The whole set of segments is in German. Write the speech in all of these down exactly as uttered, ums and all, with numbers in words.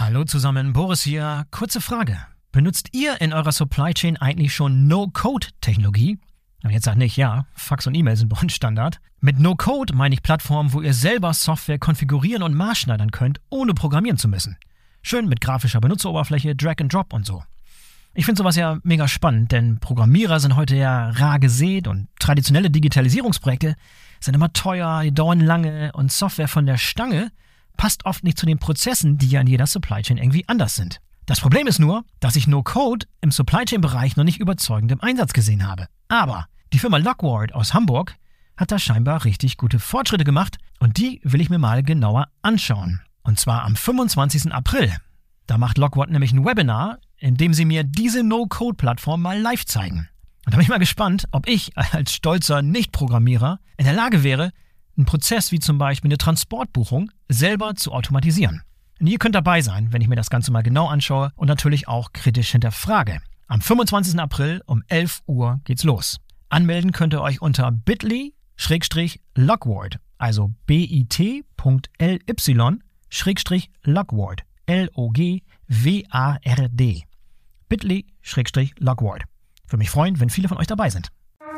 Hallo zusammen, Boris hier. Kurze Frage. Benutzt ihr in eurer Supply Chain eigentlich schon No-Code-Technologie? Und jetzt sagt nicht, ja, Fax und E-Mail sind bei uns Standard. Mit No-Code meine ich Plattformen, wo ihr selber Software konfigurieren und maßschneidern könnt, ohne programmieren zu müssen. Schön mit grafischer Benutzeroberfläche, Drag and Drop und so. Ich finde sowas ja mega spannend, denn Programmierer sind heute ja rar gesät und traditionelle Digitalisierungsprojekte sind immer teuer, die dauern lange und Software von der Stange passt oft nicht zu den Prozessen, die ja in jeder Supply Chain irgendwie anders sind. Das Problem ist nur, dass ich No-Code im Supply Chain-Bereich noch nicht überzeugend im Einsatz gesehen habe. Aber die Firma Lockward aus Hamburg hat da scheinbar richtig gute Fortschritte gemacht und die will ich mir mal genauer anschauen. Und zwar am fünfundzwanzigsten April. Da macht Lockward nämlich ein Webinar, in dem sie mir diese No-Code-Plattform mal live zeigen. Und da bin ich mal gespannt, ob ich als stolzer Nicht-Programmierer in der Lage wäre, einen Prozess wie zum Beispiel eine Transportbuchung selber zu automatisieren. Und ihr könnt dabei sein, wenn ich mir das Ganze mal genau anschaue und natürlich auch kritisch hinterfrage. Am fünfundzwanzigsten April um elf Uhr geht's los. Anmelden könnt ihr euch unter bit.ly Schrägstrich Lockward, also bit.ly Schrägstrich Lockward, L O G W A R D. bit.ly Schrägstrich Lockward. Würde mich freuen, wenn viele von euch dabei sind.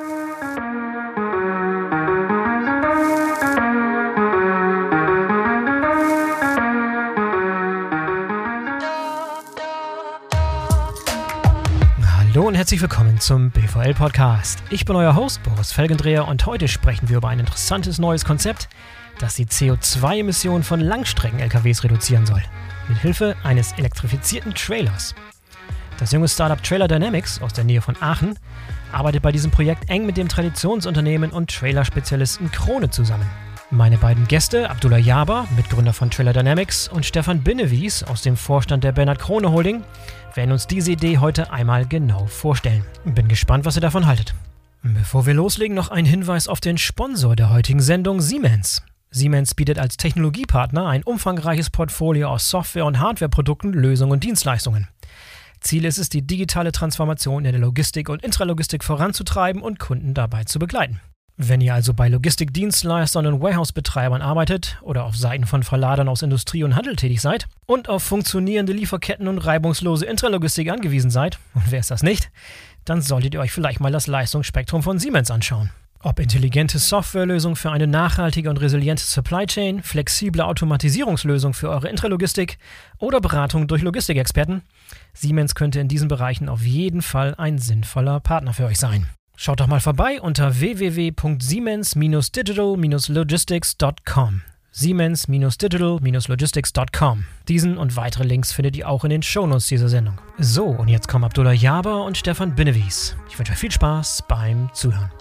Hallo und herzlich willkommen zum B V L-Podcast. Ich bin euer Host Boris Felgendreher und heute sprechen wir über ein interessantes neues Konzept, das die C O zwei Emissionen von Langstrecken-L K Ws reduzieren soll, mit Hilfe eines elektrifizierten Trailers. Das junge Startup Trailer Dynamics aus der Nähe von Aachen arbeitet bei diesem Projekt eng mit dem Traditionsunternehmen und Trailerspezialisten Krone zusammen. Meine beiden Gäste, Abdullah Jaber, Mitgründer von Trailer Dynamics, und Stefan Binnewies aus dem Vorstand der Bernhard Krone Holding, werden uns diese Idee heute einmal genau vorstellen. Bin gespannt, was ihr davon haltet. Bevor wir loslegen, noch ein Hinweis auf den Sponsor der heutigen Sendung, Siemens. Siemens bietet als Technologiepartner ein umfangreiches Portfolio aus Software- und Hardwareprodukten, Lösungen und Dienstleistungen. Ziel ist es, die digitale Transformation in der Logistik und Intralogistik voranzutreiben und Kunden dabei zu begleiten. Wenn ihr also bei Logistikdienstleistern und Warehouse-Betreibern arbeitet oder auf Seiten von Verladern aus Industrie und Handel tätig seid und auf funktionierende Lieferketten und reibungslose Intralogistik angewiesen seid, und wer ist das nicht, dann solltet ihr euch vielleicht mal das Leistungsspektrum von Siemens anschauen. Ob intelligente Softwarelösung für eine nachhaltige und resiliente Supply Chain, flexible Automatisierungslösung für eure Intralogistik oder Beratung durch Logistikexperten, Siemens könnte in diesen Bereichen auf jeden Fall ein sinnvoller Partner für euch sein. Schaut doch mal vorbei unter w w w punkt siemens digital logistics punkt com. siemens digital logistics punkt com. Diesen und weitere Links findet ihr auch in den Shownotes dieser Sendung. So, und jetzt kommen Abdullah Jaber und Stefan Binnewies. Ich wünsche euch viel Spaß beim Zuhören.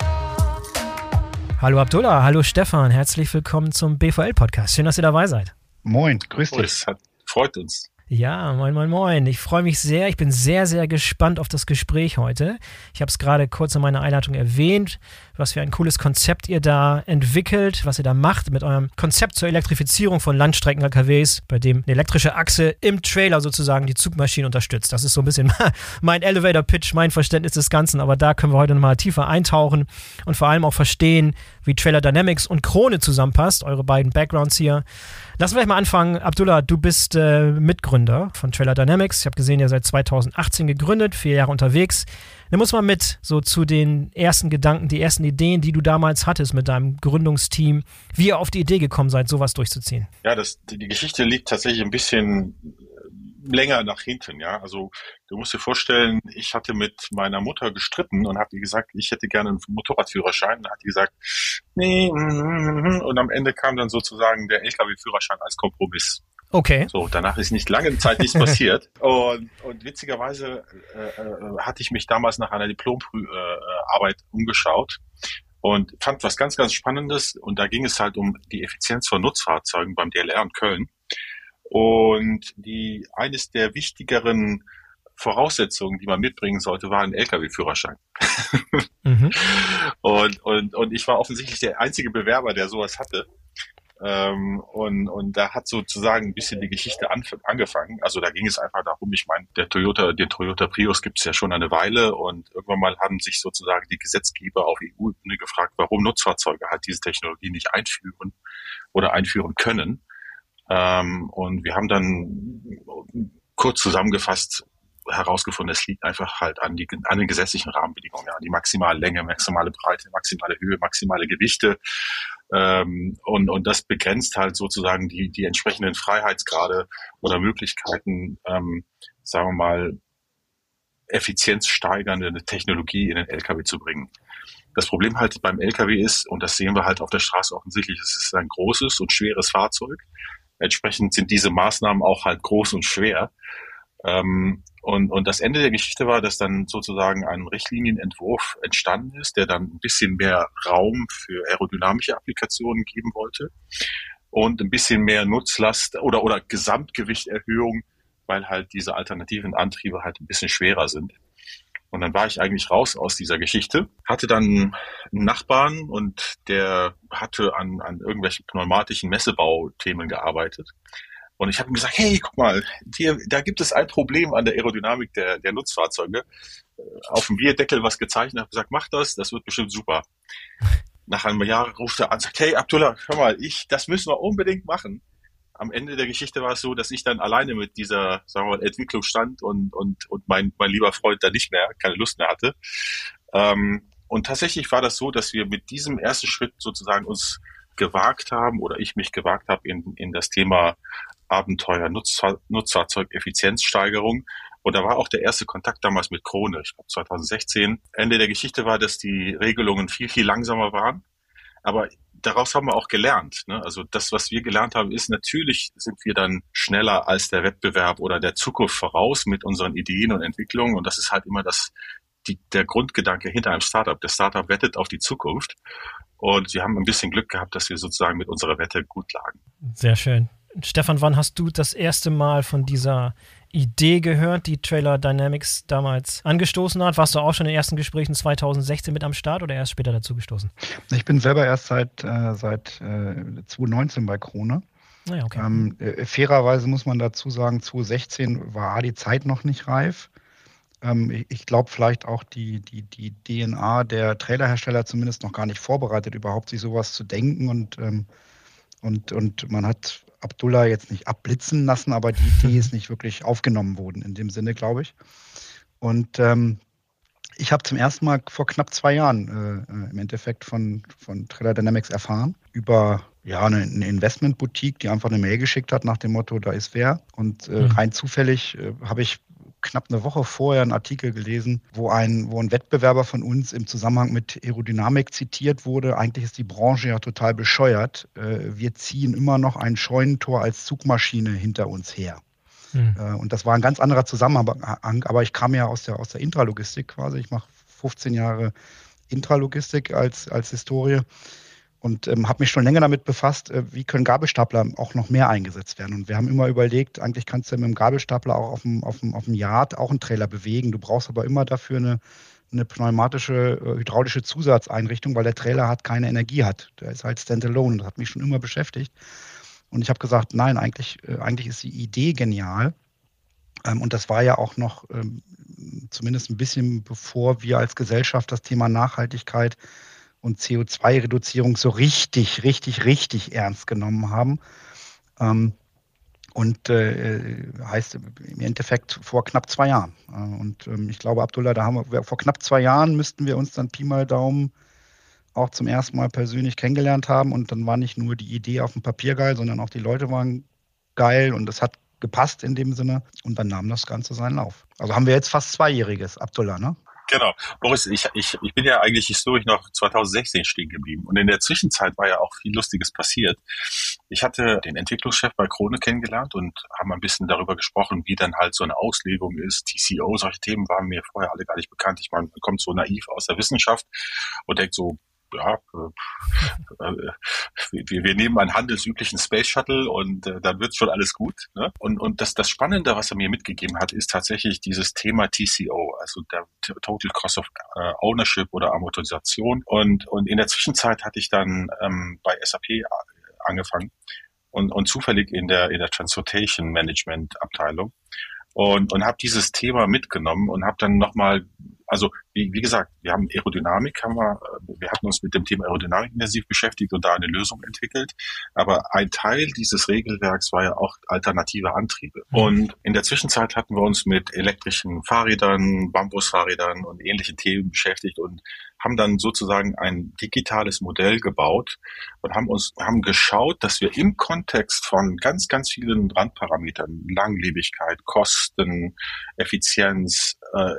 Hallo Abdullah, hallo Stefan, herzlich willkommen zum B V L-Podcast. Schön, dass ihr dabei seid. Moin, grüß dich. Oh, das hat, freut uns. Ja, moin, moin, moin. Ich freue mich sehr. Ich bin sehr, sehr gespannt auf das Gespräch heute. Ich habe es gerade kurz in meiner Einleitung erwähnt, was für ein cooles Konzept ihr da entwickelt, was ihr da macht mit eurem Konzept zur Elektrifizierung von Langstrecken-L K Ws, bei dem eine elektrische Achse im Trailer sozusagen die Zugmaschine unterstützt. Das ist so ein bisschen mein Elevator-Pitch, mein Verständnis des Ganzen, aber da können wir heute nochmal tiefer eintauchen und vor allem auch verstehen, wie Trailer Dynamics und Krone zusammenpasst, eure beiden Backgrounds hier. Lass uns gleich mal anfangen. Abdullah, du bist äh, Mitgründer von Trailer Dynamics. Ich habe gesehen, ihr seid zweitausendachtzehn gegründet, vier Jahre unterwegs. Nimm uns mal mit so zu den ersten Gedanken, die ersten Ideen, die du damals hattest mit deinem Gründungsteam, wie ihr auf die Idee gekommen seid, sowas durchzuziehen. Ja, das, die, die Geschichte liegt tatsächlich ein bisschen länger nach hinten, ja. Also du musst dir vorstellen, ich hatte mit meiner Mutter gestritten und habe ihr gesagt, ich hätte gerne einen Motorradführerschein. Und dann hat die gesagt, nee, und am Ende kam dann sozusagen der L K W-Führerschein als Kompromiss. Okay. So, danach ist nicht lange Zeit nichts passiert. Und, und witzigerweise äh, äh, hatte ich mich damals nach einer Diplomarbeit äh, umgeschaut und fand was ganz, ganz Spannendes. Und da ging es halt um die Effizienz von Nutzfahrzeugen beim D L R in Köln. Und die eines der wichtigeren Voraussetzungen, die man mitbringen sollte, war ein L K W-Führerschein. mhm. und, und, und ich war offensichtlich der einzige Bewerber, der sowas hatte. Ähm, und, und da hat sozusagen ein bisschen die Geschichte an, angefangen. Also da ging es einfach darum, ich meine, der Toyota, den Toyota Prius gibt es ja schon eine Weile und irgendwann mal haben sich sozusagen die Gesetzgeber auf E U-Ebene gefragt, warum Nutzfahrzeuge halt diese Technologie nicht einführen oder einführen können. Ähm, und wir haben dann kurz zusammengefasst herausgefunden, es liegt einfach halt an, die, an den gesetzlichen Rahmenbedingungen, ja, die maximale Länge, maximale Breite, maximale Höhe, maximale Gewichte. Ähm, und, und das begrenzt halt sozusagen die, die entsprechenden Freiheitsgrade oder Möglichkeiten, ähm, sagen wir mal, effizienzsteigernde Technologie in den L K W zu bringen. Das Problem halt beim L K W ist, und das sehen wir halt auf der Straße offensichtlich, es ist ein großes und schweres Fahrzeug. Entsprechend sind diese Maßnahmen auch halt groß und schwer. Ähm, und, und das Ende der Geschichte war, dass dann sozusagen ein Richtlinienentwurf entstanden ist, der dann ein bisschen mehr Raum für aerodynamische Applikationen geben wollte und ein bisschen mehr Nutzlast oder, oder Gesamtgewichterhöhung, weil halt diese alternativen Antriebe halt ein bisschen schwerer sind. Und dann war ich eigentlich raus aus dieser Geschichte, hatte dann einen Nachbarn und der hatte an, an irgendwelchen pneumatischen Messebauthemen gearbeitet. Und ich habe ihm gesagt, hey, guck mal, hier, da gibt es ein Problem an der Aerodynamik der, der Nutzfahrzeuge. Auf dem Bierdeckel was gezeichnet, habe gesagt, mach das, das wird bestimmt super. Nach einem Jahr ruft er an und sagt, hey Abdullah, hör mal, ich, das müssen wir unbedingt machen. Am Ende der Geschichte war es so, dass ich dann alleine mit dieser, sagen wir mal, Entwicklung stand und, und, und mein, mein lieber Freund da nicht mehr, keine Lust mehr hatte. Ähm, und tatsächlich war das so, dass wir mit diesem ersten Schritt sozusagen uns gewagt haben oder ich mich gewagt habe in, in das Thema Abenteuer Nutzfahr- Nutzfahrzeugeffizienzsteigerung. Und da war auch der erste Kontakt damals mit Krone, ich glaube zwanzig sechzehn. Ende der Geschichte war, dass die Regelungen viel, viel langsamer waren. Aber daraus haben wir auch gelernt. Ne? Also das, was wir gelernt haben, ist, natürlich sind wir dann schneller als der Wettbewerb oder der Zukunft voraus mit unseren Ideen und Entwicklungen. Und das ist halt immer das, die, der Grundgedanke hinter einem Startup. Der Startup wettet auf die Zukunft. Und wir haben ein bisschen Glück gehabt, dass wir sozusagen mit unserer Wette gut lagen. Sehr schön. Stefan, wann hast du das erste Mal von dieser Idee gehört, die Trailer Dynamics damals angestoßen hat? Warst du auch schon in den ersten Gesprächen zwanzig sechzehn mit am Start oder erst später dazu gestoßen? Ich bin selber erst seit, äh, seit äh, zwanzig neunzehn bei Krone. Ah ja, okay. Ähm, äh, fairerweise muss man dazu sagen, zwanzig sechzehn war die Zeit noch nicht reif. Ähm, ich ich glaube vielleicht auch die, die, die D N A der Trailerhersteller zumindest noch gar nicht vorbereitet, überhaupt sich sowas zu denken. Und, ähm, und, und man hat Abdullah jetzt nicht abblitzen lassen, aber die Idee ist nicht wirklich aufgenommen worden in dem Sinne, glaube ich. Und ähm, ich habe zum ersten Mal vor knapp zwei Jahren äh, im Endeffekt von, von Trailer Dynamics erfahren über ja, eine, eine Investmentboutique, die einfach eine Mail geschickt hat nach dem Motto, da ist wer. Und äh, mhm. rein zufällig äh, habe ich knapp eine Woche vorher einen Artikel gelesen, wo ein, wo ein Wettbewerber von uns im Zusammenhang mit Aerodynamik zitiert wurde. Eigentlich ist die Branche ja total bescheuert. Äh, wir ziehen immer noch ein Scheunentor als Zugmaschine hinter uns her. Hm. Äh, und das war ein ganz anderer Zusammenhang. Aber ich kam ja aus der, aus der Intralogistik quasi. Ich mache fünfzehn Jahre Intralogistik als, als Historie. Und ähm, habe mich schon länger damit befasst, äh, wie können Gabelstapler auch noch mehr eingesetzt werden. Und wir haben immer überlegt, eigentlich kannst du mit dem Gabelstapler auch auf dem, auf dem, auf dem Yard auch einen Trailer bewegen. Du brauchst aber immer dafür eine, eine pneumatische, äh, hydraulische Zusatzeinrichtung, weil der Trailer hat keine Energie hat. Der ist halt standalone. Das hat mich schon immer beschäftigt. Und ich habe gesagt, nein, eigentlich, äh, eigentlich ist die Idee genial. Ähm, und das war ja auch noch ähm, zumindest ein bisschen bevor wir als Gesellschaft das Thema Nachhaltigkeit und C O zwei Reduzierung so richtig, richtig, richtig ernst genommen haben. Ähm, und äh, heißt im Endeffekt vor knapp zwei Jahren. Äh, und ähm, ich glaube, Abdullah, da haben wir vor knapp zwei Jahren müssten wir uns dann Pi mal Daumen auch zum ersten Mal persönlich kennengelernt haben. Und dann war nicht nur die Idee auf dem Papier geil, sondern auch die Leute waren geil und es hat gepasst in dem Sinne. Und dann nahm das Ganze seinen Lauf. Also haben wir jetzt fast Zweijähriges, Abdullah, ne? Genau. Boris, ich, ich, ich bin ja eigentlich historisch noch zwanzig sechzehn stehen geblieben. Und in der Zwischenzeit war ja auch viel Lustiges passiert. Ich hatte den Entwicklungschef bei Krone kennengelernt und haben ein bisschen darüber gesprochen, wie dann halt so eine Auslegung ist. T C O, solche Themen waren mir vorher alle gar nicht bekannt. Ich meine, man kommt so naiv aus der Wissenschaft und denkt so, ja, äh, wir, wir nehmen einen handelsüblichen Space Shuttle und äh, dann wird schon alles gut. Ne? Und, und das, das Spannende, was er mir mitgegeben hat, ist tatsächlich dieses Thema T C O, also der Total Cost of äh, Ownership oder Amortisation. Und, und in der Zwischenzeit hatte ich dann ähm, bei S A P angefangen und, und zufällig in der, in der Transportation Management Abteilung. Und, und habe dieses Thema mitgenommen und habe dann nochmal, also wie, wie gesagt, wir haben Aerodynamik, haben wir, wir hatten uns mit dem Thema Aerodynamik intensiv beschäftigt und da eine Lösung entwickelt. Aber ein Teil dieses Regelwerks war ja auch alternative Antriebe. Und in der Zwischenzeit hatten wir uns mit elektrischen Fahrrädern, Bambusfahrrädern und ähnlichen Themen beschäftigt und haben dann sozusagen ein digitales Modell gebaut und haben uns, haben geschaut, dass wir im Kontext von ganz, ganz vielen Randparametern, Langlebigkeit, Kosten, Effizienz, äh,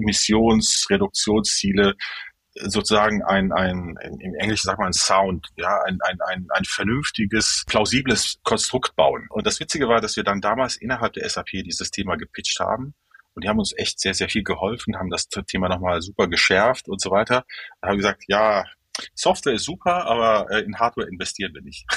Emissionsreduktionsziele, sozusagen ein, ein, im Englischen sagt man ein Sound, ja, ein, ein, ein, ein vernünftiges, plausibles Konstrukt bauen. Und das Witzige war, dass wir dann damals innerhalb der S A P dieses Thema gepitcht haben. Und die haben uns echt sehr, sehr viel geholfen, haben das Thema nochmal super geschärft und so weiter. Da haben wir gesagt, ja, Software ist super, aber in Hardware investieren wir nicht.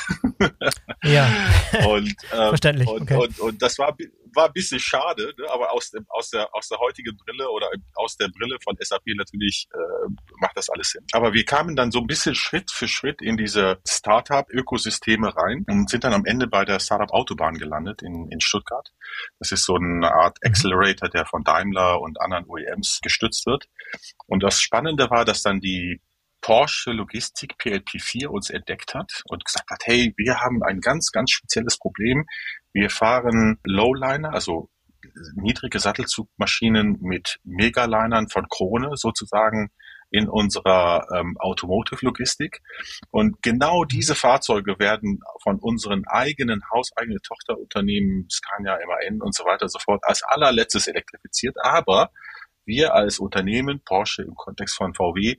Ja, und, ähm, verständlich. Und, okay. und, und das war, war ein bisschen schade, ne? Aber aus, dem, aus, der, aus der heutigen Brille oder aus der Brille von S A P natürlich äh, macht das alles Sinn. Aber wir kamen dann so ein bisschen Schritt für Schritt in diese Startup-Ökosysteme rein und sind dann am Ende bei der Startup Autobahn gelandet in, in Stuttgart. Das ist so eine Art Accelerator, der von Daimler und anderen O E Ms gestützt wird. Und das Spannende war, dass dann die Porsche Logistik P L P vier uns entdeckt hat und gesagt hat, hey, wir haben ein ganz, ganz spezielles Problem. Wir fahren Lowliner, also niedrige Sattelzugmaschinen mit Megalinern von Krone sozusagen in unserer ähm, Automotive-Logistik. Und genau diese Fahrzeuge werden von unseren eigenen hauseigenen Tochterunternehmen, Scania, M A N und so weiter und so fort, als allerletztes elektrifiziert. Aber wir als Unternehmen, Porsche im Kontext von V W,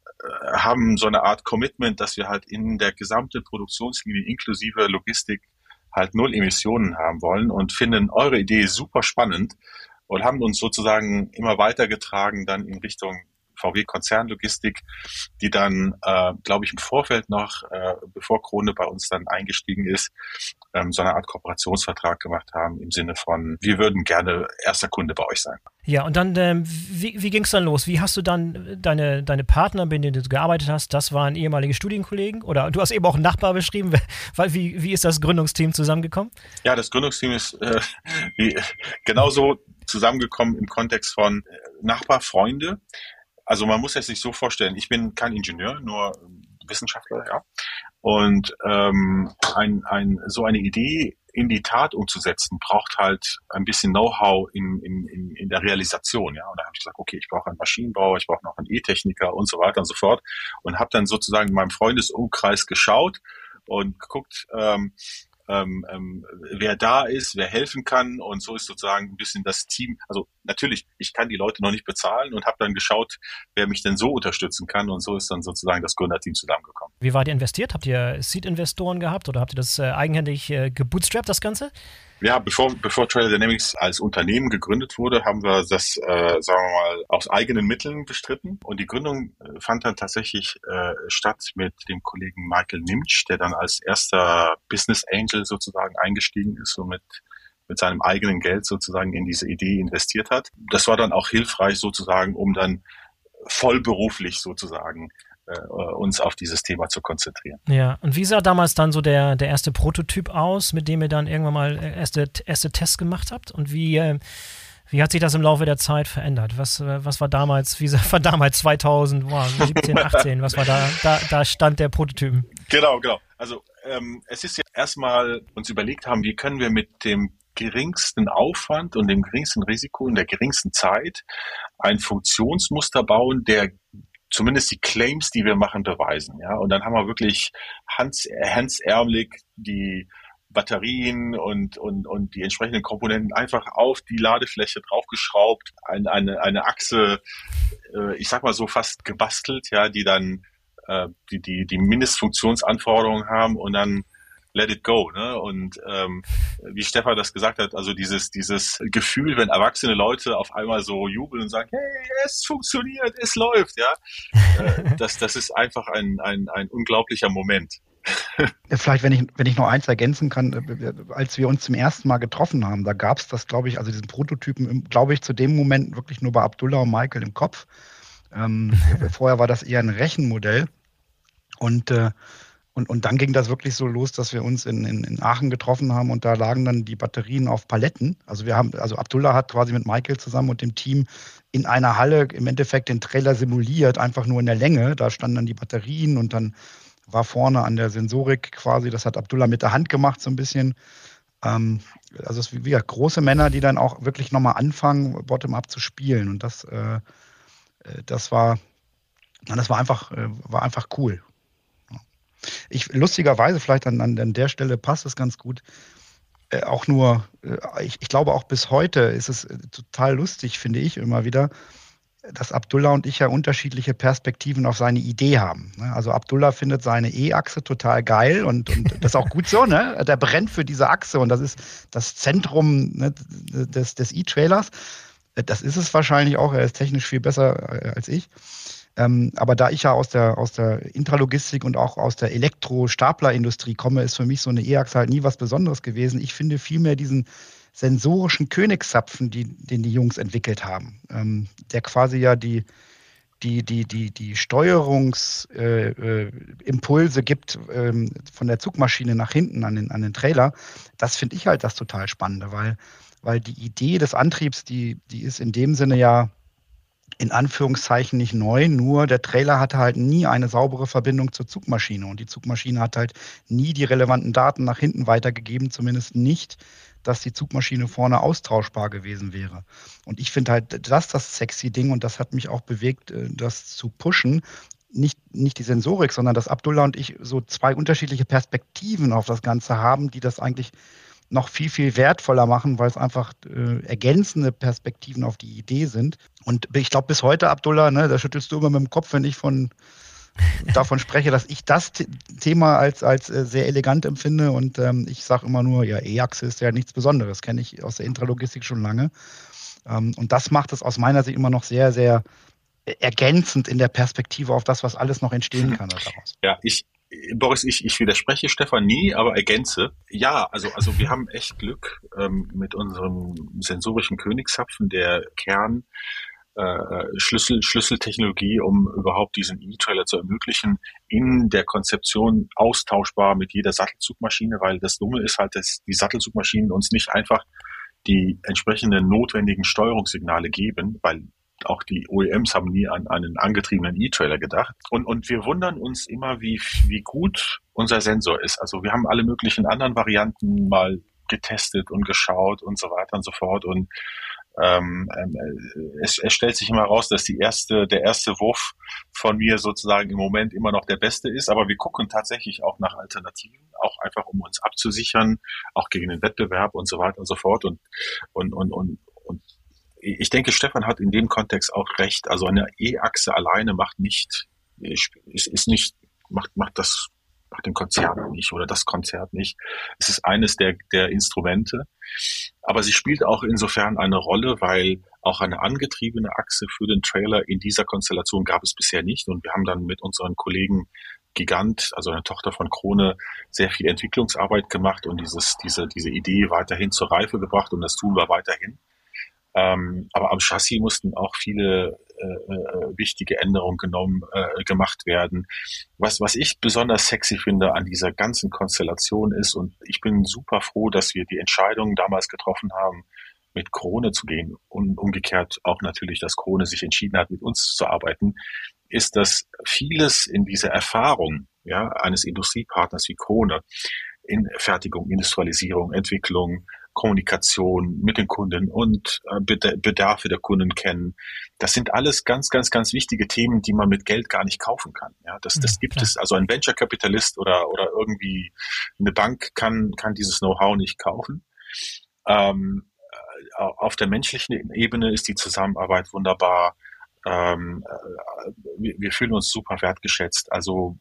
haben so eine Art Commitment, dass wir halt in der gesamten Produktionslinie inklusive Logistik halt null Emissionen haben wollen und finden eure Idee super spannend und haben uns sozusagen immer weitergetragen dann in Richtung V W-Konzernlogistik, die dann, äh, glaube ich, im Vorfeld noch, äh, bevor Krone bei uns dann eingestiegen ist, ähm, so eine Art Kooperationsvertrag gemacht haben im Sinne von, wir würden gerne erster Kunde bei euch sein. Ja, und dann, ähm, wie, wie ging es dann los? Wie hast du dann deine, deine Partner, mit denen du gearbeitet hast, das waren ehemalige Studienkollegen? Oder du hast eben auch einen Nachbar beschrieben. Weil, wie, wie ist das Gründungsteam zusammengekommen? Ja, das Gründungsteam ist äh, wie, genauso zusammengekommen im Kontext von Nachbar, Freunde. Also man muss es sich so vorstellen, ich bin kein Ingenieur, nur Wissenschaftler, ja. Und ähm, ein, ein, so eine Idee in die Tat umzusetzen, braucht halt ein bisschen Know-how in, in, in, in der Realisation, ja. Und da habe ich gesagt, okay, ich brauche einen Maschinenbauer, ich brauche noch einen E-Techniker und so weiter und so fort. Und habe dann sozusagen in meinem Freundesumkreis geschaut und geguckt, ähm, Ähm, ähm, wer da ist, wer helfen kann, und so ist sozusagen ein bisschen das Team, also natürlich, ich kann die Leute noch nicht bezahlen und habe dann geschaut, wer mich denn so unterstützen kann, und so ist dann sozusagen das Gründerteam zusammengekommen. Wie wart ihr investiert? Habt ihr Seed-Investoren gehabt oder habt ihr das äh, eigenhändig äh, gebootstrapped, das Ganze? Ja, bevor, bevor Trailer Dynamics als Unternehmen gegründet wurde, haben wir das, äh, sagen wir mal, aus eigenen Mitteln bestritten. Und die Gründung fand dann tatsächlich äh, statt mit dem Kollegen Michael Nimtsch, der dann als erster Business Angel sozusagen eingestiegen ist und mit mit seinem eigenen Geld sozusagen in diese Idee investiert hat. Das war dann auch hilfreich sozusagen, um dann vollberuflich sozusagen Uh, uns auf dieses Thema zu konzentrieren. Ja, und wie sah damals dann so der, der erste Prototyp aus, mit dem ihr dann irgendwann mal erste, erste Tests gemacht habt? Und wie, äh, wie hat sich das im Laufe der Zeit verändert? Was, was war damals, wie war damals zweitausendsiebzehn, achtzehn, was war da, da, da Stand der Prototypen? Genau, genau. Also ähm, es ist ja erstmal uns überlegt haben, wie können wir mit dem geringsten Aufwand und dem geringsten Risiko in der geringsten Zeit ein Funktionsmuster bauen, der zumindest die Claims, die wir machen, beweisen. Ja, und dann haben wir wirklich Hans, hemdsärmelig die Batterien und, und, und die entsprechenden Komponenten einfach auf die Ladefläche draufgeschraubt, eine, eine, eine Achse, äh, ich sag mal so fast gebastelt, ja, die dann äh, die, die, die Mindestfunktionsanforderungen haben, und dann let it go, ne? Und ähm, wie Stefan das gesagt hat, also dieses dieses Gefühl, wenn erwachsene Leute auf einmal so jubeln und sagen, hey, es funktioniert, es läuft, ja, äh, das das ist einfach ein ein ein unglaublicher Moment. Vielleicht, wenn ich wenn ich noch eins ergänzen kann, als wir uns zum ersten Mal getroffen haben, da gab es das, glaube ich, also diesen Prototypen, glaube ich, zu dem Moment wirklich nur bei Abdullah und Michael im Kopf. Ähm, vorher war das eher ein Rechenmodell, und äh, Und, und dann ging das wirklich so los, dass wir uns in, in, in Aachen getroffen haben und da lagen dann die Batterien auf Paletten. Also wir haben, also Abdullah hat quasi mit Michael zusammen und dem Team in einer Halle im Endeffekt den Trailer simuliert, einfach nur in der Länge. Da standen dann die Batterien und dann war vorne an der Sensorik quasi, das hat Abdullah mit der Hand gemacht so ein bisschen. Ähm, also es sind wie gesagt große Männer, die dann auch wirklich nochmal anfangen, Bottom-up zu spielen. Und das, äh, das war, das war einfach, äh, war einfach cool. Ich, lustigerweise, vielleicht an, an der Stelle passt es ganz gut, äh, auch nur, äh, ich, ich glaube auch bis heute ist es äh, total lustig, finde ich immer wieder, dass Abdullah und ich ja unterschiedliche Perspektiven auf seine Idee haben. Ne? Also Abdullah findet seine E-Achse total geil und, und das ist auch gut so, ne? Der brennt für diese Achse und das ist das Zentrum, ne, des, des E-Trailers. Das ist es wahrscheinlich auch, er ist technisch viel besser äh, als ich. Ähm, aber da ich ja aus der, aus der Intralogistik und auch aus der Elektro-Staplerindustrie komme, ist für mich so eine E-Achse halt nie was Besonderes gewesen. Ich finde vielmehr diesen sensorischen Königszapfen, die, den die Jungs entwickelt haben, ähm, der quasi ja die, die, die, die, die Steuerungsimpulse äh, äh, gibt ähm, von der Zugmaschine nach hinten an den, an den Trailer. Das finde ich halt das total Spannende, weil, weil die Idee des Antriebs, die, die ist in dem Sinne ja in Anführungszeichen nicht neu, nur der Trailer hatte halt nie eine saubere Verbindung zur Zugmaschine und die Zugmaschine hat halt nie die relevanten Daten nach hinten weitergegeben, zumindest nicht, dass die Zugmaschine vorne austauschbar gewesen wäre. Und ich finde halt das das sexy Ding und das hat mich auch bewegt, das zu pushen. Nicht, nicht die Sensorik, sondern dass Abdullah und ich so zwei unterschiedliche Perspektiven auf das Ganze haben, die das eigentlich noch viel, viel wertvoller machen, weil es einfach äh, ergänzende Perspektiven auf die Idee sind. Und ich glaube bis heute, Abdullah, ne, da schüttelst du immer mit dem Kopf, wenn ich von davon spreche, dass ich das T- Thema als, als äh, sehr elegant empfinde. Und ähm, ich sage immer nur, ja, E-Achse ist ja nichts Besonderes, kenne ich aus der Intralogistik schon lange. Ähm, und das macht es aus meiner Sicht immer noch sehr, sehr ergänzend in der Perspektive auf das, was alles noch entstehen kann daraus. Ja, ich Boris, ich, ich widerspreche Stefan nie, aber ergänze. Ja, also, also wir haben echt Glück ähm, mit unserem sensorischen Königszapfen, der Kern äh, Schlüssel, Schlüsseltechnologie, um überhaupt diesen E-Trailer zu ermöglichen, in der Konzeption austauschbar mit jeder Sattelzugmaschine, weil das Dumme ist halt, dass die Sattelzugmaschinen uns nicht einfach die entsprechenden notwendigen Steuerungssignale geben, weil auch die O E Ms haben nie an einen angetriebenen E-Trailer gedacht. Und, und wir wundern uns immer, wie, wie gut unser Sensor ist. Also wir haben alle möglichen anderen Varianten mal getestet und geschaut und so weiter und so fort. Und ähm, es, es stellt sich immer raus, dass die erste, der erste Wurf von mir sozusagen im Moment immer noch der beste ist. Aber wir gucken tatsächlich auch nach Alternativen, auch einfach um uns abzusichern, auch gegen den Wettbewerb und so weiter und so fort. Und, und, und, und, und ich denke, Stefan hat in dem Kontext auch recht. Also eine E-Achse alleine macht nicht, ist, ist nicht, macht, macht das, macht den Konzert nicht oder das Konzert nicht. Es ist eines der, der Instrumente. Aber sie spielt auch insofern eine Rolle, weil auch eine angetriebene Achse für den Trailer in dieser Konstellation gab es bisher nicht. Und wir haben dann mit unseren Kollegen Gigant, also eine Tochter von Krone, sehr viel Entwicklungsarbeit gemacht und dieses, diese, diese Idee weiterhin zur Reife gebracht und das tun wir weiterhin. Ähm, aber am Chassis mussten auch viele äh, wichtige Änderungen genommen, äh, gemacht werden. Was, was ich besonders sexy finde an dieser ganzen Konstellation ist, und ich bin super froh, dass wir die Entscheidung damals getroffen haben, mit Krone zu gehen und umgekehrt auch natürlich, dass Krone sich entschieden hat, mit uns zu arbeiten, ist, dass vieles in dieser Erfahrung, ja, eines Industriepartners wie Krone in Fertigung, Industrialisierung, Entwicklung, Kommunikation mit den Kunden und äh, Bedarfe der Kunden kennen. Das sind alles ganz, ganz, ganz wichtige Themen, die man mit Geld gar nicht kaufen kann. Ja, das, das gibt ja. es. Also ein Venture-Kapitalist oder oder irgendwie eine Bank kann kann dieses Know-how nicht kaufen. Ähm, auf der menschlichen Ebene ist die Zusammenarbeit wunderbar. Ähm, äh, wir, wir fühlen uns super wertgeschätzt. Also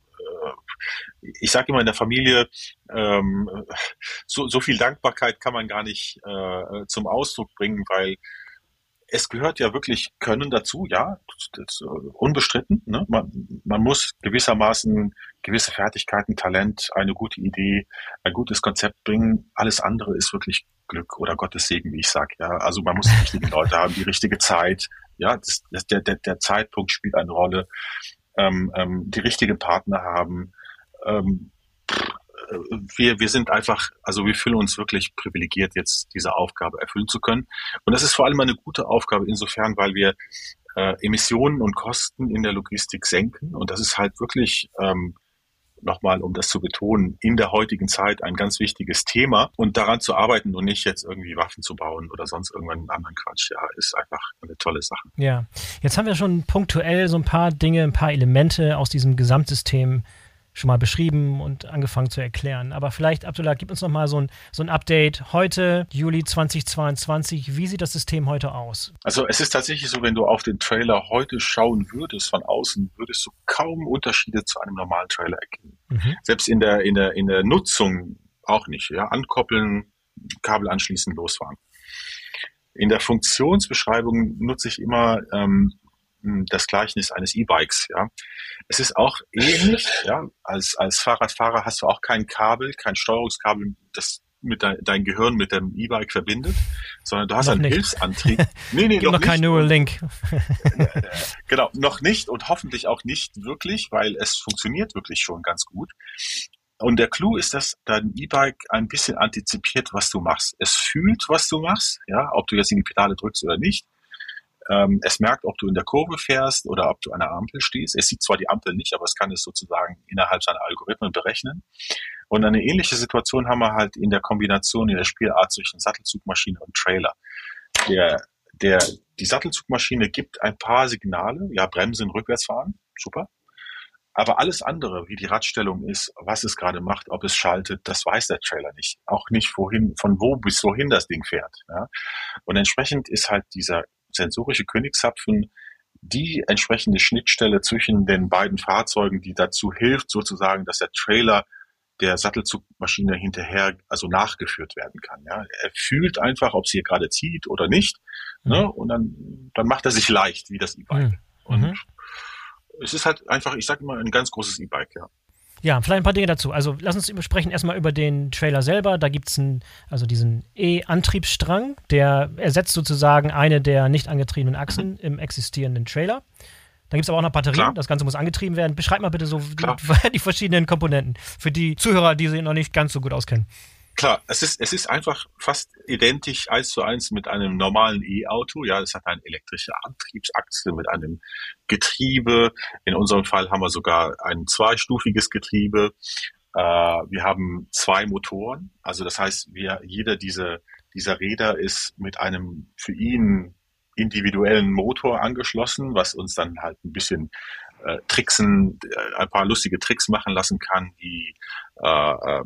ich sage immer in der Familie, ähm, so, so viel Dankbarkeit kann man gar nicht äh, zum Ausdruck bringen, weil es gehört ja wirklich Können dazu, ja, das, das, unbestritten. Ne? Man, man muss gewissermaßen gewisse Fertigkeiten, Talent, eine gute Idee, ein gutes Konzept bringen. Alles andere ist wirklich Glück oder Gottes Segen, wie ich sage. Ja? Also man muss die richtigen Leute haben, die richtige Zeit. Ja, das, das, der, der, der Zeitpunkt spielt eine Rolle. Ähm, ähm, die richtigen Partner haben. Ähm, wir, wir sind einfach, also wir fühlen uns wirklich privilegiert, jetzt diese Aufgabe erfüllen zu können. Und das ist vor allem eine gute Aufgabe insofern, weil wir äh, Emissionen und Kosten in der Logistik senken. Und das ist halt wirklich, ähm, nochmal, um das zu betonen, in der heutigen Zeit ein ganz wichtiges Thema. Und daran zu arbeiten und nicht jetzt irgendwie Waffen zu bauen oder sonst irgendwann einen anderen Quatsch, ja, ist einfach eine tolle Sache. Ja, jetzt haben wir schon punktuell so ein paar Dinge, ein paar Elemente aus diesem Gesamtsystem schon mal beschrieben und angefangen zu erklären. Aber vielleicht, Abdullah, gib uns noch mal so ein, so ein Update. Heute, Juli zweitausendzweiundzwanzig, wie sieht das System heute aus? Also es ist tatsächlich so, wenn du auf den Trailer heute schauen würdest von außen, würdest du kaum Unterschiede zu einem normalen Trailer erkennen. Mhm. Selbst in der, in der, in der Nutzung auch nicht. Ja? Ankoppeln, Kabel anschließen, losfahren. In der Funktionsbeschreibung nutze ich immer ähm, das Gleichnis eines E-Bikes, ja. Es ist auch ähnlich, ja. Als, als Fahrradfahrer hast du auch kein Kabel, kein Steuerungskabel, das mit dein, dein Gehirn mit dem E-Bike verbindet, sondern du hast noch einen nicht. Hilfsantrieb. Nee, nee, Gibt noch, noch kein Neuralink. Genau, noch nicht und hoffentlich auch nicht wirklich, weil es funktioniert wirklich schon ganz gut. Und der Clou ist, dass dein E-Bike ein bisschen antizipiert, was du machst. Es fühlt, was du machst, ja, ob du jetzt in die Pedale drückst oder nicht. Es merkt, ob du in der Kurve fährst oder ob du an der Ampel stehst. Es sieht zwar die Ampel nicht, aber es kann es sozusagen innerhalb seiner Algorithmen berechnen. Und eine ähnliche Situation haben wir halt in der Kombination, in der Spielart zwischen Sattelzugmaschine und Trailer. Der, der, die Sattelzugmaschine gibt ein paar Signale, ja, Bremsen, Rückwärtsfahren, super. Aber alles andere, wie die Radstellung ist, was es gerade macht, ob es schaltet, das weiß der Trailer nicht. Auch nicht, wohin, von wo bis wohin das Ding fährt. Ja. Und entsprechend ist halt dieser sensorische Königshapfen die entsprechende Schnittstelle zwischen den beiden Fahrzeugen, die dazu hilft, sozusagen, dass der Trailer der Sattelzugmaschine hinterher, also nachgeführt werden kann. Ja. Er fühlt einfach, ob sie hier gerade zieht oder nicht, mhm. ne? Und dann, dann macht er sich leicht, wie das E-Bike. Mhm. Und es ist halt einfach, ich sage immer, ein ganz großes E-Bike, ja. Ja, vielleicht ein paar Dinge dazu. Also lass uns sprechen erstmal über den Trailer selber. Da gibt es also diesen E-Antriebsstrang, der ersetzt sozusagen eine der nicht angetriebenen Achsen im existierenden Trailer. Dann gibt es aber auch noch Batterien. Klar. Das Ganze muss angetrieben werden. Beschreib mal bitte so die, die verschiedenen Komponenten für die Zuhörer, die sich noch nicht ganz so gut auskennen. Klar, es ist, es ist einfach fast identisch eins zu eins mit einem normalen E-Auto. Ja, es hat eine elektrische Antriebsachse mit einem Getriebe. In unserem Fall haben wir sogar ein zweistufiges Getriebe. Äh, wir haben zwei Motoren. Also das heißt, wir, jeder dieser, dieser Räder ist mit einem für ihn individuellen Motor angeschlossen, was uns dann halt ein bisschen äh, tricksen, äh, ein paar lustige Tricks machen lassen kann, wie äh, äh,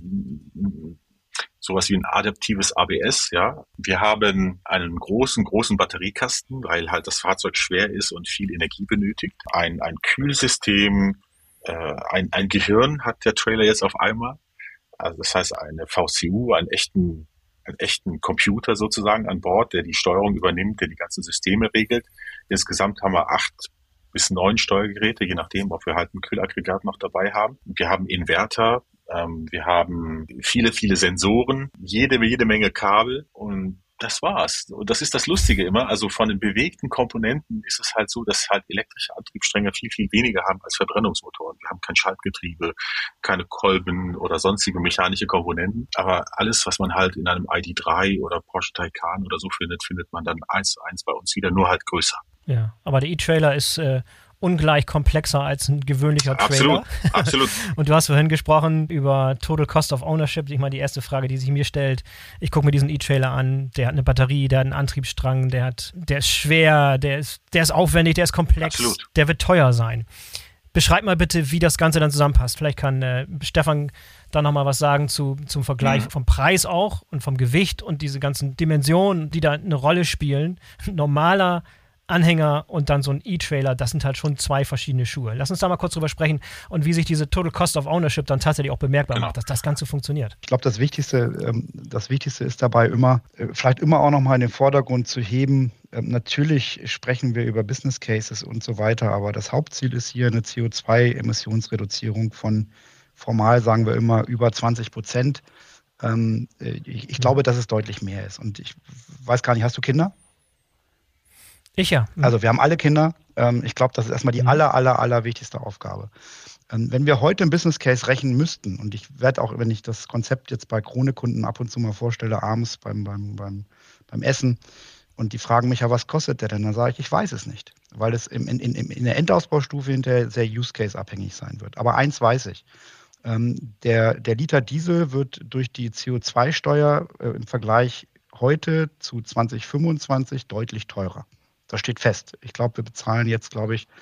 sowas wie ein adaptives A B S, ja. Wir haben einen großen, großen Batteriekasten, weil halt das Fahrzeug schwer ist und viel Energie benötigt. Ein, ein Kühlsystem, äh, ein, ein Gehirn hat der Trailer jetzt auf einmal. Also das heißt eine V C U, einen echten, einen echten Computer sozusagen an Bord, der die Steuerung übernimmt, der die ganzen Systeme regelt. Insgesamt haben wir acht bis neun Steuergeräte, je nachdem, ob wir halt ein Kühlaggregat noch dabei haben. Wir haben Inverter, ähm, wir haben viele, viele Sensoren, jede, jede Menge Kabel und das war's. Und das ist das Lustige immer. Also von den bewegten Komponenten ist es halt so, dass halt elektrische Antriebsstränge viel, viel weniger haben als Verbrennungsmotoren. Wir haben kein Schaltgetriebe, keine Kolben oder sonstige mechanische Komponenten. Aber alles, was man halt in einem I D drei oder Porsche Taycan oder so findet, findet man dann eins zu eins bei uns wieder, nur halt größer. Ja, aber der E-Trailer ist äh, ungleich komplexer als ein gewöhnlicher Trailer. Absolut, absolut. Und du hast vorhin gesprochen über Total Cost of Ownership. Ich meine, die erste Frage, die sich mir stellt, ich gucke mir diesen E-Trailer an, der hat eine Batterie, der hat einen Antriebsstrang, der hat, der ist schwer, der ist, der ist aufwendig, der ist komplex, absolut. Der wird teuer sein. Beschreib mal bitte, wie das Ganze dann zusammenpasst. Vielleicht kann äh, Stefan da nochmal was sagen zu, zum Vergleich mhm. vom Preis auch und vom Gewicht und diese ganzen Dimensionen, die da eine Rolle spielen. Normaler Anhänger und dann so ein E-Trailer, das sind halt schon zwei verschiedene Schuhe. Lass uns da mal kurz drüber sprechen und wie sich diese Total Cost of Ownership dann tatsächlich auch bemerkbar genau. macht, dass das Ganze funktioniert. Ich glaube, das Wichtigste, das Wichtigste ist dabei immer, vielleicht immer auch nochmal in den Vordergrund zu heben. Natürlich sprechen wir über Business Cases und so weiter, aber das Hauptziel ist hier eine C O zwei Emissionsreduzierung von formal, sagen wir immer, über zwanzig Prozent. Ich, ich glaube, dass es deutlich mehr ist. Und ich weiß gar nicht, hast du Kinder? Ich ja. Also wir haben alle Kinder. Ich glaube, das ist erstmal die aller, aller, aller wichtigste Aufgabe. Wenn wir heute einen Business Case rechnen müssten, und ich werde auch, wenn ich das Konzept jetzt bei Krone-Kunden ab und zu mal vorstelle, abends beim, beim, beim, beim Essen, und die fragen mich ja, was kostet der denn? Dann sage ich, ich weiß es nicht, weil es in, in, in der Endausbaustufe hinterher sehr Use-Case-abhängig sein wird. Aber eins weiß ich, ähm, der, der Liter Diesel wird durch die C O zwei Steuer äh, im Vergleich heute zu zwanzig fünfundzwanzig deutlich teurer. Das steht fest. Ich glaube, wir bezahlen jetzt, glaube ich,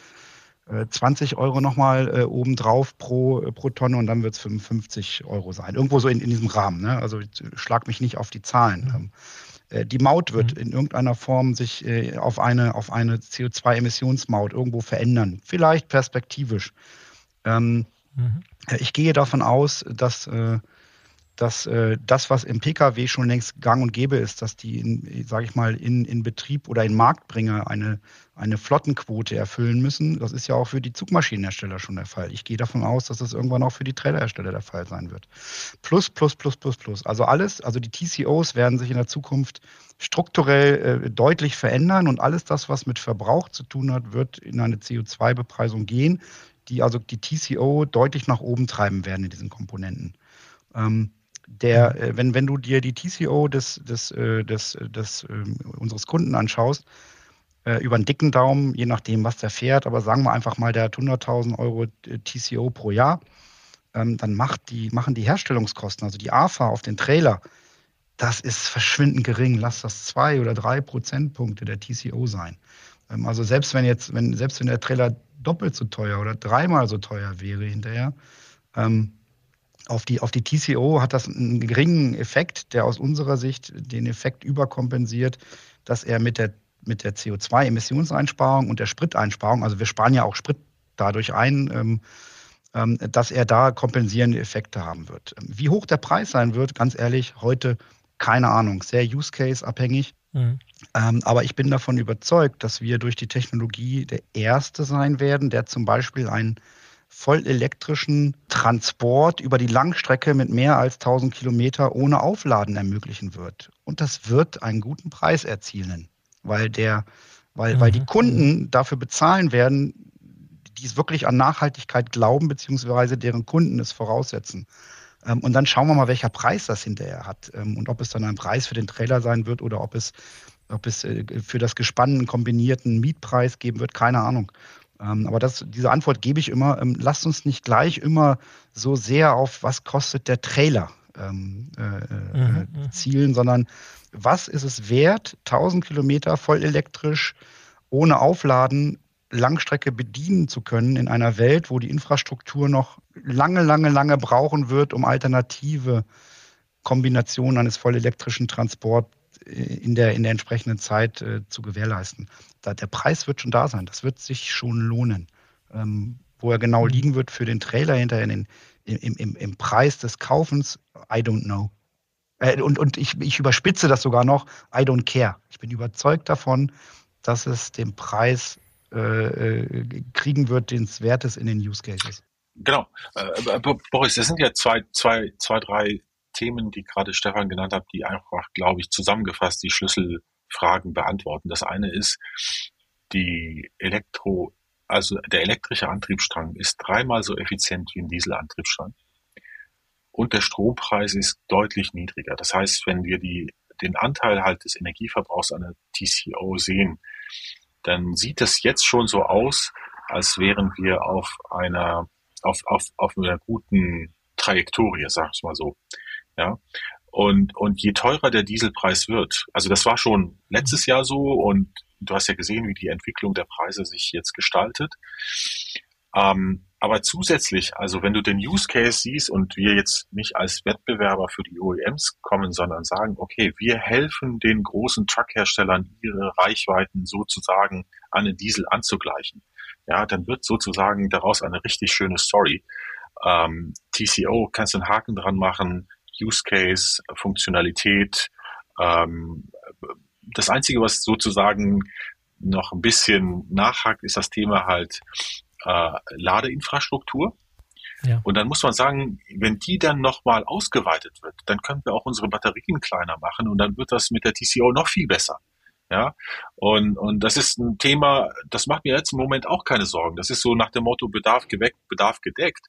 zwanzig Euro nochmal äh, obendrauf pro, äh, pro Tonne und dann wird es fünfundfünfzig Euro sein. Irgendwo so in, in diesem Rahmen. Ne? Also schlag mich nicht auf die Zahlen. Mhm. Ähm, äh, die Maut wird mhm. in irgendeiner Form sich äh, auf eine, auf eine C O zwei Emissionsmaut irgendwo verändern. Vielleicht perspektivisch. Ähm, mhm. Ich gehe davon aus, dass äh, dass äh, das, was im Pkw schon längst gang und gäbe ist, dass die, sage ich mal, in, in Betrieb oder in Marktbringer eine, eine Flottenquote erfüllen müssen. Das ist ja auch für die Zugmaschinenhersteller schon der Fall. Ich gehe davon aus, dass das irgendwann auch für die Trailerhersteller der Fall sein wird. Plus, plus, plus, plus, plus. Also alles, also die T C Os werden sich in der Zukunft strukturell äh, deutlich verändern und alles das, was mit Verbrauch zu tun hat, wird in eine C O zwei Bepreisung gehen, die also die T C O deutlich nach oben treiben werden in diesen Komponenten. Ähm, Der, äh, wenn, wenn du dir die T C O des, des, äh, des, des äh, unseres Kunden anschaust, äh, über einen dicken Daumen, je nachdem, was der fährt, aber sagen wir einfach mal, der hat hunderttausend Euro T C O pro Jahr, ähm, dann macht die, machen die Herstellungskosten, also die A F A auf den Trailer, das ist verschwindend gering. Lass das zwei oder drei Prozentpunkte der T C O sein. Ähm, also selbst wenn jetzt, wenn, selbst wenn der Trailer doppelt so teuer oder dreimal so teuer wäre hinterher, ähm, Auf die, auf die T C O hat das einen geringen Effekt, der aus unserer Sicht den Effekt überkompensiert, dass er mit der, mit der C O zwei Emissionseinsparung und der Spriteinsparung, also wir sparen ja auch Sprit dadurch ein, ähm, ähm, dass er da kompensierende Effekte haben wird. Wie hoch der Preis sein wird, ganz ehrlich, heute keine Ahnung, sehr Use-Case-abhängig. Mhm. Ähm, aber ich bin davon überzeugt, dass wir durch die Technologie der Erste sein werden, der zum Beispiel einen voll elektrischen Transport über die Langstrecke mit mehr als tausend Kilometer ohne Aufladen ermöglichen wird. Und das wird einen guten Preis erzielen, weil, der, weil, mhm. weil die Kunden dafür bezahlen werden, die es wirklich an Nachhaltigkeit glauben, beziehungsweise deren Kunden es voraussetzen. Und dann schauen wir mal, welcher Preis das hinterher hat und ob es dann ein Preis für den Trailer sein wird oder ob es, ob es für das Gespann einen kombinierten Mietpreis geben wird, keine Ahnung. Aber das, diese Antwort gebe ich immer, ähm, lasst uns nicht gleich immer so sehr auf, was kostet der Trailer ähm, äh, mhm. äh, zielen, sondern was ist es wert, tausend Kilometer voll elektrisch, ohne Aufladen, Langstrecke bedienen zu können in einer Welt, wo die Infrastruktur noch lange, lange, lange brauchen wird, um alternative Kombinationen eines voll elektrischen Transports in der, in der entsprechenden Zeit äh, zu gewährleisten. Da, der Preis wird schon da sein, das wird sich schon lohnen. Ähm, wo er genau mhm. liegen wird für den Trailer hinterher in, im, im, im Preis des Kaufens, I don't know. Äh, und und ich, ich überspitze das sogar noch, I don't care. Ich bin überzeugt davon, dass es den Preis äh, kriegen wird, den es wert ist in den Use Cases. Genau. Äh, Boris, das sind ja zwei, zwei, zwei, drei Themen, die gerade Stefan genannt hat, die einfach, glaube ich, zusammengefasst die Schlüsselfragen beantworten. Das eine ist, die Elektro, also der elektrische Antriebsstrang ist dreimal so effizient wie ein Dieselantriebsstrang und der Strompreis ist deutlich niedriger. Das heißt, wenn wir die, den Anteil halt des Energieverbrauchs an der T C O sehen, dann sieht es jetzt schon so aus, als wären wir auf einer, auf, auf, auf einer guten Trajektorie, sag ich mal so. Ja, und, und je teurer der Dieselpreis wird, also das war schon letztes Jahr so und du hast ja gesehen, wie die Entwicklung der Preise sich jetzt gestaltet. Ähm, aber zusätzlich, also wenn du den Use Case siehst und wir jetzt nicht als Wettbewerber für die O E Ms kommen, sondern sagen, okay, wir helfen den großen Truckherstellern, ihre Reichweiten sozusagen an den Diesel anzugleichen. Ja, dann wird sozusagen daraus eine richtig schöne Story. Ähm, T C O, kannst du einen Haken dran machen, Use Case, Funktionalität. Ähm, das Einzige, was sozusagen noch ein bisschen nachhakt, ist das Thema halt äh, Ladeinfrastruktur. Ja. Und dann muss man sagen, wenn die dann nochmal ausgeweitet wird, dann können wir auch unsere Batterien kleiner machen und dann wird das mit der T C O noch viel besser. Ja, und, und das ist ein Thema, das macht mir jetzt im Moment auch keine Sorgen. Das ist so nach dem Motto Bedarf geweckt, Bedarf gedeckt.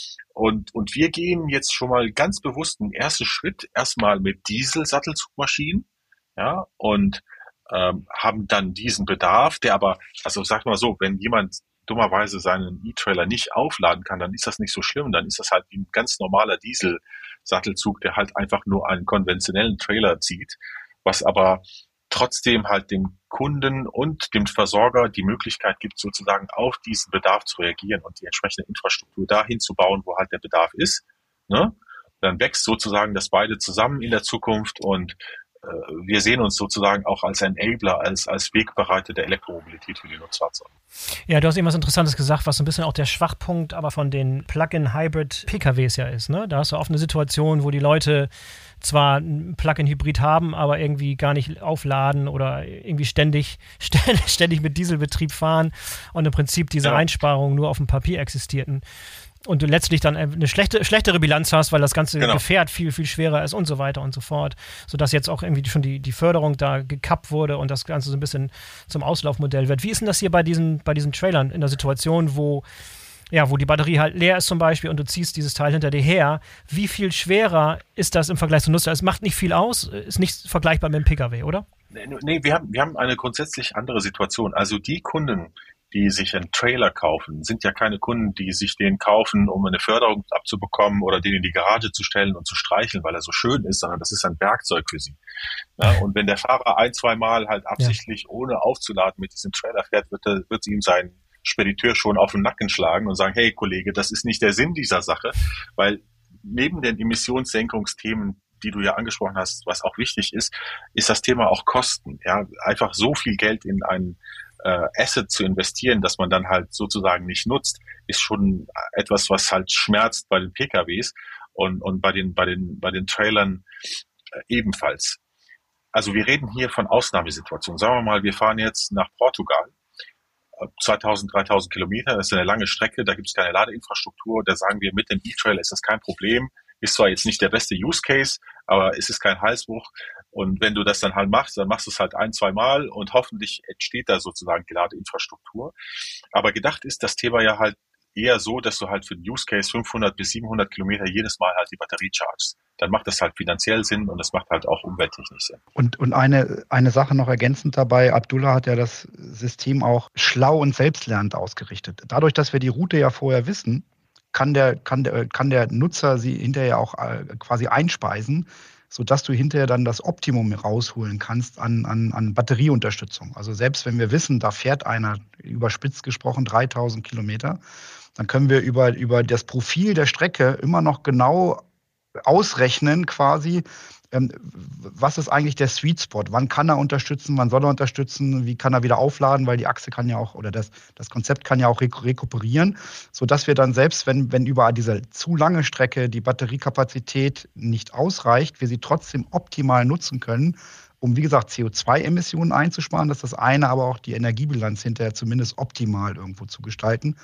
Und, und wir gehen jetzt schon mal ganz bewusst einen ersten Schritt erstmal mit Diesel-Sattelzugmaschinen, ja, und ähm, haben dann diesen Bedarf, der aber, also sag mal so, wenn jemand dummerweise seinen E-Trailer nicht aufladen kann, dann ist das nicht so schlimm, dann ist das halt wie ein ganz normaler Diesel-Sattelzug, der halt einfach nur einen konventionellen Trailer zieht, was aber trotzdem halt dem Kunden und dem Versorger die Möglichkeit gibt, sozusagen auf diesen Bedarf zu reagieren und die entsprechende Infrastruktur dahin zu bauen, wo halt der Bedarf ist. Ne? Dann wächst sozusagen das beide zusammen in der Zukunft und äh, wir sehen uns sozusagen auch als Enabler, als, als Wegbereiter der Elektromobilität für die Nutzfahrzeuge. Ja, du hast eben was Interessantes gesagt, was so ein bisschen auch der Schwachpunkt aber von den Plug-in-Hybrid-P K Ws ja ist. Ne? Da hast du oft eine Situation, wo die Leute zwar ein Plug-in-Hybrid haben, aber irgendwie gar nicht aufladen oder irgendwie ständig, ständig, ständig mit Dieselbetrieb fahren und im Prinzip diese ja. Einsparungen nur auf dem Papier existierten. Und du letztlich dann eine schlechte, schlechtere Bilanz hast, weil das ganze genau. Gefährt viel, viel schwerer ist und so weiter und so fort. Sodass jetzt auch irgendwie schon die, die Förderung da gekappt wurde und das Ganze so ein bisschen zum Auslaufmodell wird. Wie ist denn das hier bei diesen, bei diesen Trailern in der Situation, wo, ja, wo die Batterie halt leer ist zum Beispiel und du ziehst dieses Teil hinter dir her? Wie viel schwerer ist das im Vergleich zum Nutzer? Es macht nicht viel aus, ist nicht vergleichbar mit dem P K W, oder? Nee, wir haben, wir haben eine grundsätzlich andere Situation. Also die Kunden, die sich einen Trailer kaufen, sind ja keine Kunden, die sich den kaufen, um eine Förderung abzubekommen oder den in die Garage zu stellen und zu streicheln, weil er so schön ist, sondern das ist ein Werkzeug für sie. Ja, und wenn der Fahrer ein, zwei Mal halt absichtlich, ja. ohne aufzuladen, mit diesem Trailer fährt, wird, er, wird sie ihm sein Spediteur schon auf den Nacken schlagen und sagen, hey Kollege, das ist nicht der Sinn dieser Sache, weil neben den Emissionssenkungsthemen, die du ja angesprochen hast, was auch wichtig ist, ist das Thema auch Kosten. Ja, einfach so viel Geld in einen äh, Asset zu investieren, dass man dann halt sozusagen nicht nutzt, ist schon etwas, was halt schmerzt bei den P K Ws und und bei den bei den bei den Trailern äh, ebenfalls. Also wir reden hier von Ausnahmesituationen. Sagen wir mal, wir fahren jetzt nach Portugal, zweitausend, dreitausend Kilometer, das ist eine lange Strecke, da gibt es keine Ladeinfrastruktur, da sagen wir, mit dem E-Trailer ist das kein Problem, ist zwar jetzt nicht der beste Use Case, aber es ist kein Halsbruch und wenn du das dann halt machst, dann machst du es halt ein, zwei Mal und hoffentlich entsteht da sozusagen die Ladeinfrastruktur. Aber gedacht ist das Thema ja halt eher so, dass du halt für den Use Case fünfhundert bis siebenhundert Kilometer jedes Mal halt die Batterie chargst. Dann macht das halt finanziell Sinn und das macht halt auch umwelttechnisch Sinn. Und, und eine, eine Sache noch ergänzend dabei, Abdullah hat ja das System auch schlau und selbstlernend ausgerichtet. Dadurch, dass wir die Route ja vorher wissen, kann der, kann der, kann der Nutzer sie hinterher auch quasi einspeisen, sodass du hinterher dann das Optimum rausholen kannst an, an, an Batterieunterstützung. Also selbst wenn wir wissen, da fährt einer, überspitzt gesprochen, dreitausend Kilometer, dann können wir über, über das Profil der Strecke immer noch genau ausrechnen quasi, ähm, was ist eigentlich der Sweet Spot? Wann kann er unterstützen? Wann soll er unterstützen? Wie kann er wieder aufladen? Weil die Achse kann ja auch, oder das, das Konzept kann ja auch rek- rekuperieren, sodass wir dann selbst, wenn, wenn über diese zu lange Strecke die Batteriekapazität nicht ausreicht, wir sie trotzdem optimal nutzen können, um, wie gesagt, C O zwei Emissionen einzusparen. Das ist das eine, aber auch die Energiebilanz hinterher zumindest optimal irgendwo zu gestalten.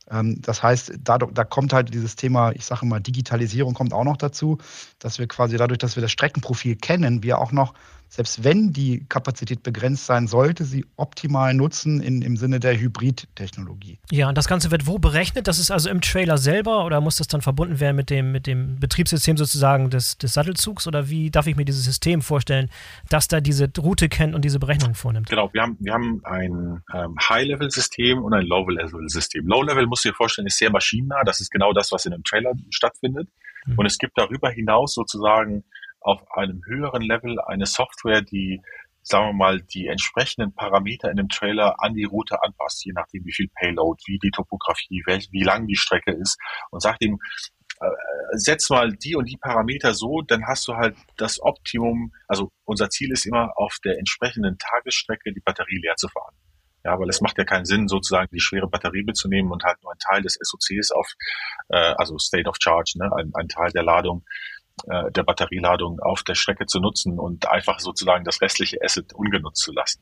Das heißt, da, da kommt halt dieses Thema, ich sage mal, Digitalisierung kommt auch noch dazu, dass wir quasi dadurch, dass wir das Streckenprofil kennen, wir auch noch, selbst wenn die Kapazität begrenzt sein sollte, sie optimal nutzen in, im Sinne der Hybrid-Technologie. Ja, und das Ganze wird wo berechnet? Das ist also im Trailer selber oder muss das dann verbunden werden mit dem, mit dem Betriebssystem sozusagen des, des Sattelzugs? Oder wie darf ich mir dieses System vorstellen, dass da diese Route kennt und diese Berechnung vornimmt? Genau, wir haben, wir haben ein ähm, High-Level-System und ein Low-Level-System. Low-Level, musst du dir vorstellen, ist sehr maschinennah. Das ist genau das, was in einem Trailer stattfindet. Mhm. Und es gibt darüber hinaus sozusagen auf einem höheren Level eine Software, die, sagen wir mal, die entsprechenden Parameter in dem Trailer an die Route anpasst, je nachdem wie viel Payload, wie die Topografie, welch, wie lang die Strecke ist und sagt ihm, äh, setz mal die und die Parameter so, dann hast du halt das Optimum, also unser Ziel ist immer, auf der entsprechenden Tagesstrecke die Batterie leer zu fahren. Ja, weil es macht ja keinen Sinn, sozusagen die schwere Batterie mitzunehmen und halt nur einen Teil des S O Cs auf, äh, also State of Charge, ne, ein, ein Teil der Ladung, äh, der Batterieladung auf der Strecke zu nutzen und einfach sozusagen das restliche Asset ungenutzt zu lassen.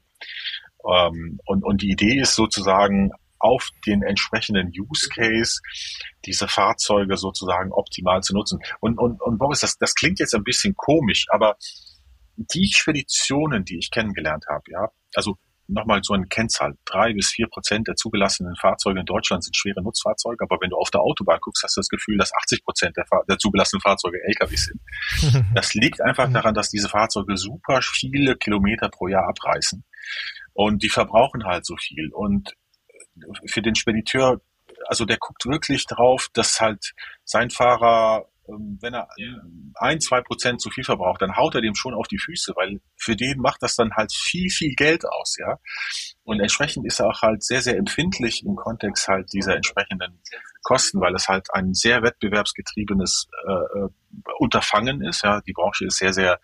Ähm, und, und die Idee ist sozusagen, auf den entsprechenden Use Case diese Fahrzeuge sozusagen optimal zu nutzen. Und, und, und Boris, das, das klingt jetzt ein bisschen komisch, aber die Speditionen, die ich kennengelernt habe, ja, also nochmal so eine Kennzahl, drei bis vier Prozent der zugelassenen Fahrzeuge in Deutschland sind schwere Nutzfahrzeuge, aber wenn du auf der Autobahn guckst, hast du das Gefühl, dass achtzig Prozent der, Fahr- der zugelassenen Fahrzeuge L K Ws sind. Das liegt einfach daran, dass diese Fahrzeuge super viele Kilometer pro Jahr abreißen und die verbrauchen halt so viel. Und für den Spediteur, also der guckt wirklich drauf, dass halt sein Fahrer, wenn er ein, zwei Prozent zu viel verbraucht, dann haut er dem schon auf die Füße, weil für den macht das dann halt viel, viel Geld aus, ja. Und entsprechend ist er auch halt sehr, sehr empfindlich im Kontext halt dieser entsprechenden Kosten, weil es halt ein sehr wettbewerbsgetriebenes äh, Unterfangen ist, ja. Die Branche ist sehr, sehr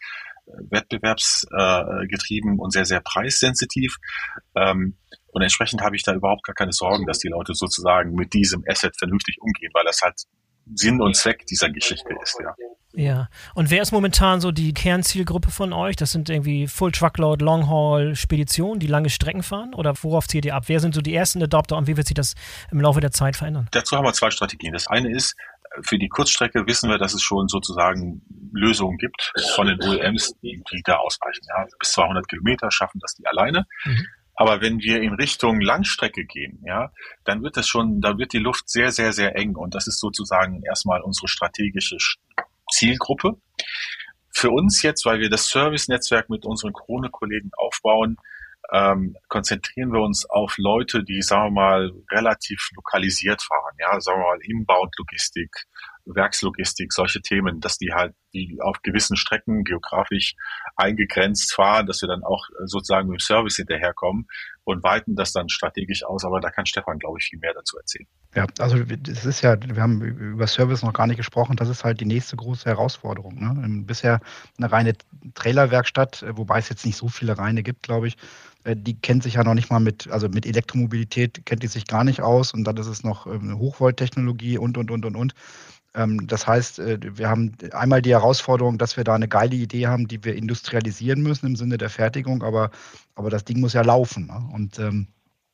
wettbewerbsgetrieben und sehr, sehr preissensitiv. Ähm, und entsprechend habe ich da überhaupt gar keine Sorgen, dass die Leute sozusagen mit diesem Asset vernünftig umgehen, weil das halt Sinn und Zweck dieser Geschichte ist, ja. Ja, und wer ist momentan so die Kernzielgruppe von euch? Das sind irgendwie Full-Truckload, Long-Haul-Speditionen, die lange Strecken fahren? Oder worauf zielt ihr ab? Wer sind so die ersten Adopter und wie wird sich das im Laufe der Zeit verändern? Dazu haben wir zwei Strategien. Das eine ist, für die Kurzstrecke wissen wir, dass es schon sozusagen Lösungen gibt von den O E Ms, die, die da ausreichen. Ja, bis zweihundert Kilometer schaffen das die alleine. Mhm. Aber wenn wir in Richtung Langstrecke gehen, ja, dann wird das schon, da wird die Luft sehr, sehr, sehr eng. Und das ist sozusagen erstmal unsere strategische Zielgruppe. Für uns jetzt, weil wir das Service-Netzwerk mit unseren Krone-Kollegen aufbauen, ähm, konzentrieren wir uns auf Leute, die, sagen wir mal, relativ lokalisiert fahren. Ja, sagen wir mal, Inbound-Logistik, Werkslogistik, solche Themen, dass die halt, die auf gewissen Strecken geografisch eingegrenzt fahren, dass wir dann auch sozusagen mit dem Service hinterherkommen und weiten das dann strategisch aus. Aber da kann Stefan, glaube ich, viel mehr dazu erzählen. Ja, also das ist ja, wir haben über Service noch gar nicht gesprochen, das ist halt die nächste große Herausforderung. Ne? Bisher eine reine Trailerwerkstatt, wobei es jetzt nicht so viele reine gibt, glaube ich, die kennt sich ja noch nicht mal mit, also mit Elektromobilität kennt die sich gar nicht aus und dann ist es noch eine Hochvolttechnologie und, und, und, und, und. Das heißt, wir haben einmal die Herausforderung, dass wir da eine geile Idee haben, die wir industrialisieren müssen im Sinne der Fertigung, aber, aber das Ding muss ja laufen. Ne? Und ähm,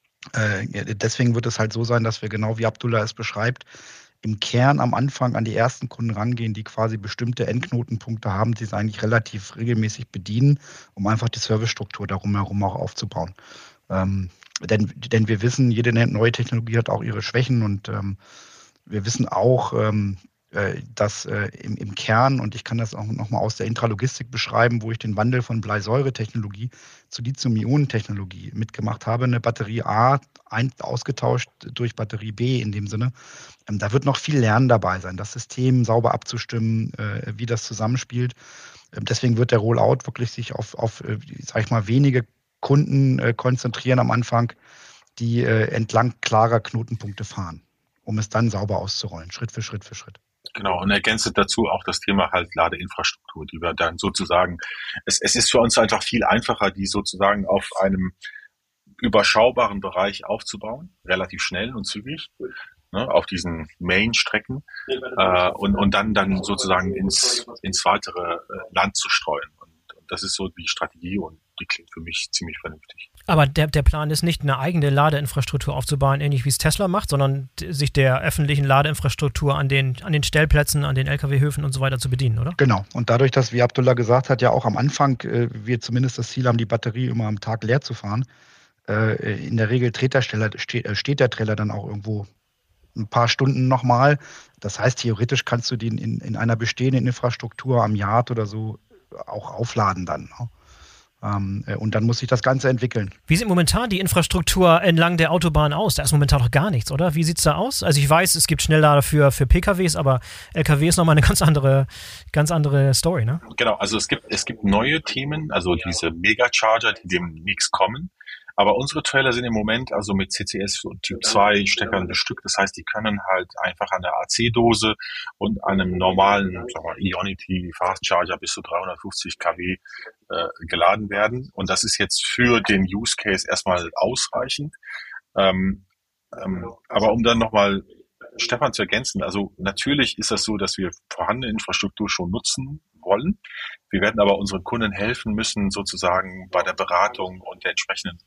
äh, deswegen wird es halt so sein, dass wir genau wie Abdullah es beschreibt, im Kern am Anfang an die ersten Kunden rangehen, die quasi bestimmte Endknotenpunkte haben, die sie eigentlich relativ regelmäßig bedienen, um einfach die Servicestruktur darum herum auch aufzubauen. Ähm, denn, denn wir wissen, jede neue Technologie hat auch ihre Schwächen und ähm, wir wissen auch, ähm, äh, dass äh, im, im Kern, und ich kann das auch nochmal aus der Intralogistik beschreiben, wo ich den Wandel von Bleisäure-Technologie zu Lithium-Ionen-Technologie mitgemacht habe, eine Batterie A ein, ausgetauscht durch Batterie B in dem Sinne. Ähm, da wird noch viel Lernen dabei sein, das System sauber abzustimmen, äh, wie das zusammenspielt. Ähm, deswegen wird der Rollout wirklich sich auf, auf äh, sag ich mal, wenige Kunden äh, konzentrieren am Anfang, die äh, entlang klarer Knotenpunkte fahren, um es dann sauber auszurollen, Schritt für Schritt für Schritt. Genau, und ergänzt dazu auch das Thema halt Ladeinfrastruktur, die wir dann sozusagen, es, es ist für uns einfach viel einfacher, die sozusagen auf einem überschaubaren Bereich aufzubauen, relativ schnell und zügig, ne, auf diesen Main-Strecken äh, und, und dann, dann sozusagen ins, ins weitere äh, Land zu streuen. Und, und das ist so die Strategie und die klingt für mich ziemlich vernünftig. Aber der, der Plan ist nicht, eine eigene Ladeinfrastruktur aufzubauen, ähnlich wie es Tesla macht, sondern sich der öffentlichen Ladeinfrastruktur an den, an den Stellplätzen, an den L K W-Höfen und so weiter zu bedienen, oder? Genau. Und dadurch, dass, wie Abdullah gesagt hat, ja auch am Anfang äh, wir zumindest das Ziel haben, die Batterie immer am Tag leer zu fahren, äh, in der Regel dreht der Steller, steht, steht der Trailer dann auch irgendwo ein paar Stunden nochmal. Das heißt, theoretisch kannst du den in, in einer bestehenden Infrastruktur am Yard oder so auch aufladen dann, ne? Um, und dann muss sich das Ganze entwickeln. Wie sieht momentan die Infrastruktur entlang der Autobahn aus? Da ist momentan noch gar nichts, oder? Wie sieht es da aus? Also ich weiß, es gibt Schnelllader für, für P K Ws, aber L K W ist nochmal eine ganz andere, ganz andere Story, ne? Genau, also es gibt, es gibt neue Themen, also diese Megacharger, die demnächst kommen. Aber unsere Trailer sind im Moment also mit C C S und Typ zwei Steckern bestückt. Das heißt, die können halt einfach an der A C-Dose und einem normalen, sagen wir, Ionity Fast Charger bis zu dreihundertfünfzig Kilowatt äh, geladen werden. Und das ist jetzt für den Use Case erstmal ausreichend. Ähm, ähm, aber um dann nochmal Stefan zu ergänzen, also natürlich ist das so, dass wir vorhandene Infrastruktur schon nutzen wollen. Wir werden aber unseren Kunden helfen müssen, sozusagen bei der Beratung und der entsprechenden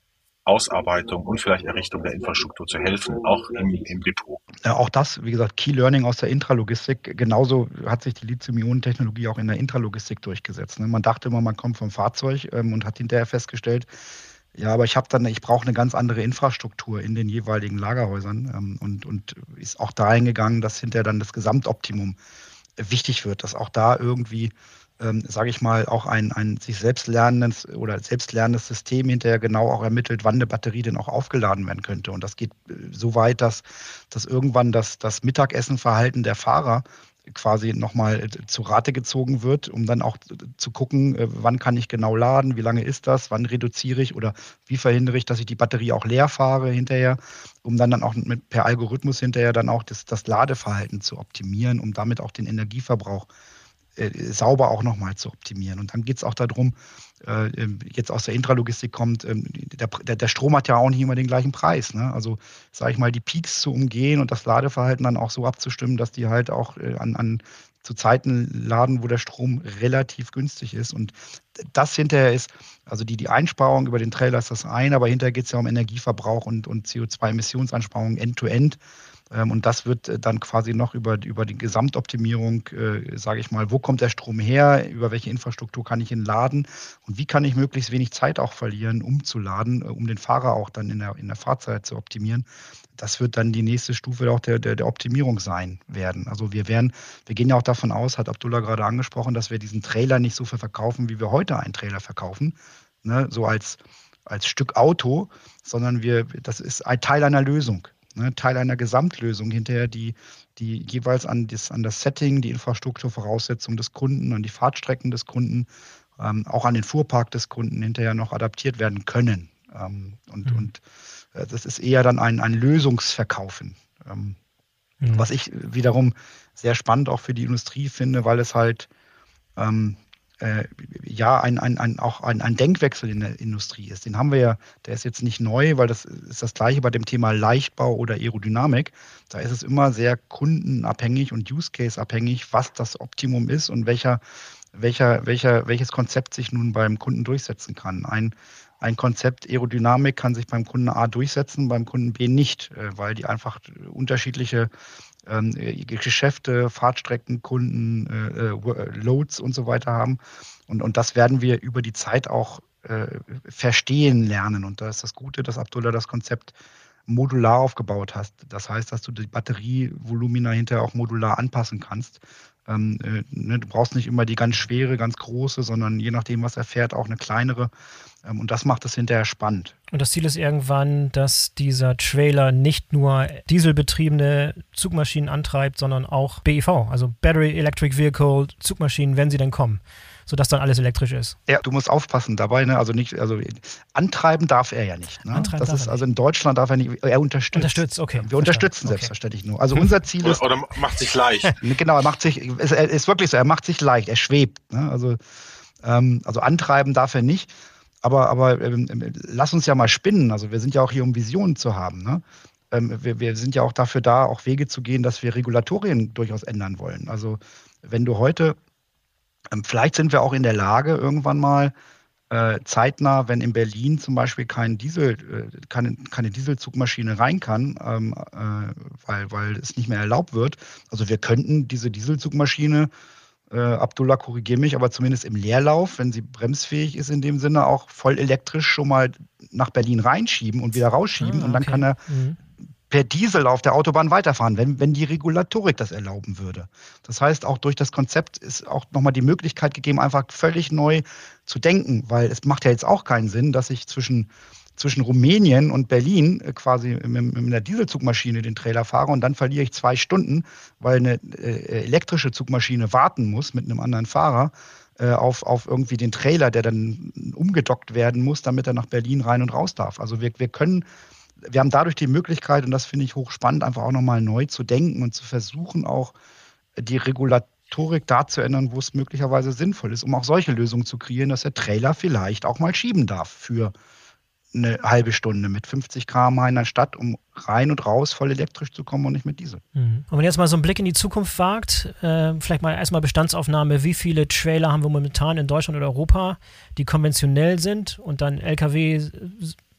Ausarbeitung und vielleicht Errichtung der Infrastruktur zu helfen, auch im, im Depot. Ja, auch das, wie gesagt, Key Learning aus der Intralogistik. Genauso hat sich die Lithium-Ionen-Technologie auch in der Intralogistik durchgesetzt. Ne? Man dachte immer, man kommt vom Fahrzeug ähm, und hat hinterher festgestellt, ja, aber ich habe dann, ich brauche eine ganz andere Infrastruktur in den jeweiligen Lagerhäusern ähm, und, und ist auch dahin gegangen, dass hinterher dann das Gesamtoptimum wichtig wird, dass auch da irgendwie, ähm, sage ich mal, auch ein, ein sich selbst lernendes oder selbstlernendes System hinterher genau auch ermittelt, wann eine Batterie denn auch aufgeladen werden könnte. Und das geht äh, so weit, dass, dass irgendwann das, das Mittagessenverhalten der Fahrer quasi nochmal zu Rate gezogen wird, um dann auch zu gucken, wann kann ich genau laden, wie lange ist das, wann reduziere ich oder wie verhindere ich, dass ich die Batterie auch leer fahre hinterher, um dann, dann auch mit, per Algorithmus hinterher dann auch das, das Ladeverhalten zu optimieren, um damit auch den Energieverbrauch äh, sauber auch nochmal zu optimieren. Und dann geht es auch darum, äh, jetzt aus der Intralogistik kommt, äh, der, der, der Strom hat ja auch nicht immer den gleichen Preis. Ne? Also sage ich mal, die Peaks zu umgehen und das Ladeverhalten dann auch so abzustimmen, dass die halt auch äh, an, an zu Zeiten laden, wo der Strom relativ günstig ist. Und das hinterher ist, also die, die Einsparung über den Trailer ist das eine, aber hinterher geht es ja um Energieverbrauch und, und C O zwei Emissionseinsparung end-to-end. Und das wird dann quasi noch über, über die Gesamtoptimierung, äh, sage ich mal, wo kommt der Strom her, über welche Infrastruktur kann ich ihn laden und wie kann ich möglichst wenig Zeit auch verlieren, um zu laden, äh, um den Fahrer auch dann in der, in der Fahrzeit zu optimieren. Das wird dann die nächste Stufe auch der, der, der Optimierung sein werden. Also wir werden, wir gehen ja auch davon aus, hat Abdullah gerade angesprochen, dass wir diesen Trailer nicht so viel verkaufen, wie wir heute einen Trailer verkaufen, ne, so als, als Stück Auto, sondern wir, das ist ein Teil einer Lösung. Ne, Teil einer Gesamtlösung hinterher, die, die jeweils an das, an das Setting, die Infrastrukturvoraussetzungen des Kunden, an die Fahrtstrecken des Kunden, ähm, auch an den Fuhrpark des Kunden hinterher noch adaptiert werden können. Ähm, und mhm. und äh, das ist eher dann ein, ein Lösungsverkaufen, ähm, mhm. was ich wiederum sehr spannend auch für die Industrie finde, weil es halt ähm, Äh, ja, ein, ein, ein, auch ein, ein Denkwechsel in der Industrie ist. Den haben wir ja, der ist jetzt nicht neu, weil das ist das Gleiche bei dem Thema Leichtbau oder Aerodynamik. Da ist es immer sehr kundenabhängig und Use-Case-abhängig, was das Optimum ist und welcher, welcher, welcher, welches Konzept sich nun beim Kunden durchsetzen kann. Ein, ein Konzept Aerodynamik kann sich beim Kunden A durchsetzen, beim Kunden B nicht, weil die einfach unterschiedliche ähm, Geschäfte, Fahrtstrecken, Kunden, äh, Loads und so weiter haben. Und, und das werden wir über die Zeit auch äh, verstehen lernen. Und da ist das Gute, dass Abdullah das Konzept modular aufgebaut hast. Das heißt, dass du die Batterievolumina hinterher auch modular anpassen kannst. Ähm, äh, ne, du brauchst nicht immer die ganz schwere, ganz große, sondern je nachdem, was er fährt, auch eine kleinere. Ähm, und das macht es hinterher spannend. Und das Ziel ist irgendwann, dass dieser Trailer nicht nur dieselbetriebene Zugmaschinen antreibt, sondern auch B E V, also Battery Electric Vehicle Zugmaschinen, wenn sie denn kommen, sodass dann alles elektrisch ist. Ja, du musst aufpassen dabei, ne? Also nicht, also antreiben darf er ja nicht. Ne? Antreiben das darf ist er also in Deutschland darf er nicht. Er unterstützt. Unterstützt, okay. Wir unterstützen okay. selbstverständlich nur. Also unser Ziel ist. Oder, oder macht sich leicht. Genau, er macht sich. Es ist wirklich so. Er macht sich leicht. Er schwebt. Ne? Also, ähm, also antreiben darf er nicht. Aber, aber ähm, lass uns ja mal spinnen. Also wir sind ja auch hier, um Visionen zu haben. Ne? Ähm, wir, wir sind ja auch dafür da, auch Wege zu gehen, dass wir Regulatorien durchaus ändern wollen. Also wenn du heute Vielleicht sind wir auch in der Lage, irgendwann mal äh, zeitnah, wenn in Berlin zum Beispiel kein Diesel, äh, keine, keine Dieselzugmaschine rein kann, ähm, äh, weil, weil es nicht mehr erlaubt wird. Also wir könnten diese Dieselzugmaschine, äh, Abdullah, korrigiere mich, aber zumindest im Leerlauf, wenn sie bremsfähig ist in dem Sinne, auch voll elektrisch schon mal nach Berlin reinschieben und wieder rausschieben. Ah, und dann okay. kann er Mhm. per Diesel auf der Autobahn weiterfahren, wenn, wenn die Regulatorik das erlauben würde. Das heißt, auch durch das Konzept ist auch nochmal die Möglichkeit gegeben, einfach völlig neu zu denken, weil es macht ja jetzt auch keinen Sinn, dass ich zwischen, zwischen Rumänien und Berlin quasi mit, mit einer Dieselzugmaschine den Trailer fahre und dann verliere ich zwei Stunden, weil eine äh, elektrische Zugmaschine warten muss mit einem anderen Fahrer äh, auf, auf irgendwie den Trailer, der dann umgedockt werden muss, damit er nach Berlin rein und raus darf. Also wir, wir können Wir haben dadurch die Möglichkeit, und das finde ich hochspannend, einfach auch nochmal neu zu denken und zu versuchen, auch die Regulatorik da zu ändern, wo es möglicherweise sinnvoll ist, um auch solche Lösungen zu kreieren, dass der Trailer vielleicht auch mal schieben darf für eine halbe Stunde mit fünfzig Kilometer pro Stunde in der Stadt, um rein und raus voll elektrisch zu kommen und nicht mit Diesel. Mhm. Und wenn ihr jetzt mal so einen Blick in die Zukunft wagt, äh, vielleicht mal erstmal Bestandsaufnahme, wie viele Trailer haben wir momentan in Deutschland oder Europa, die konventionell sind und dann L K W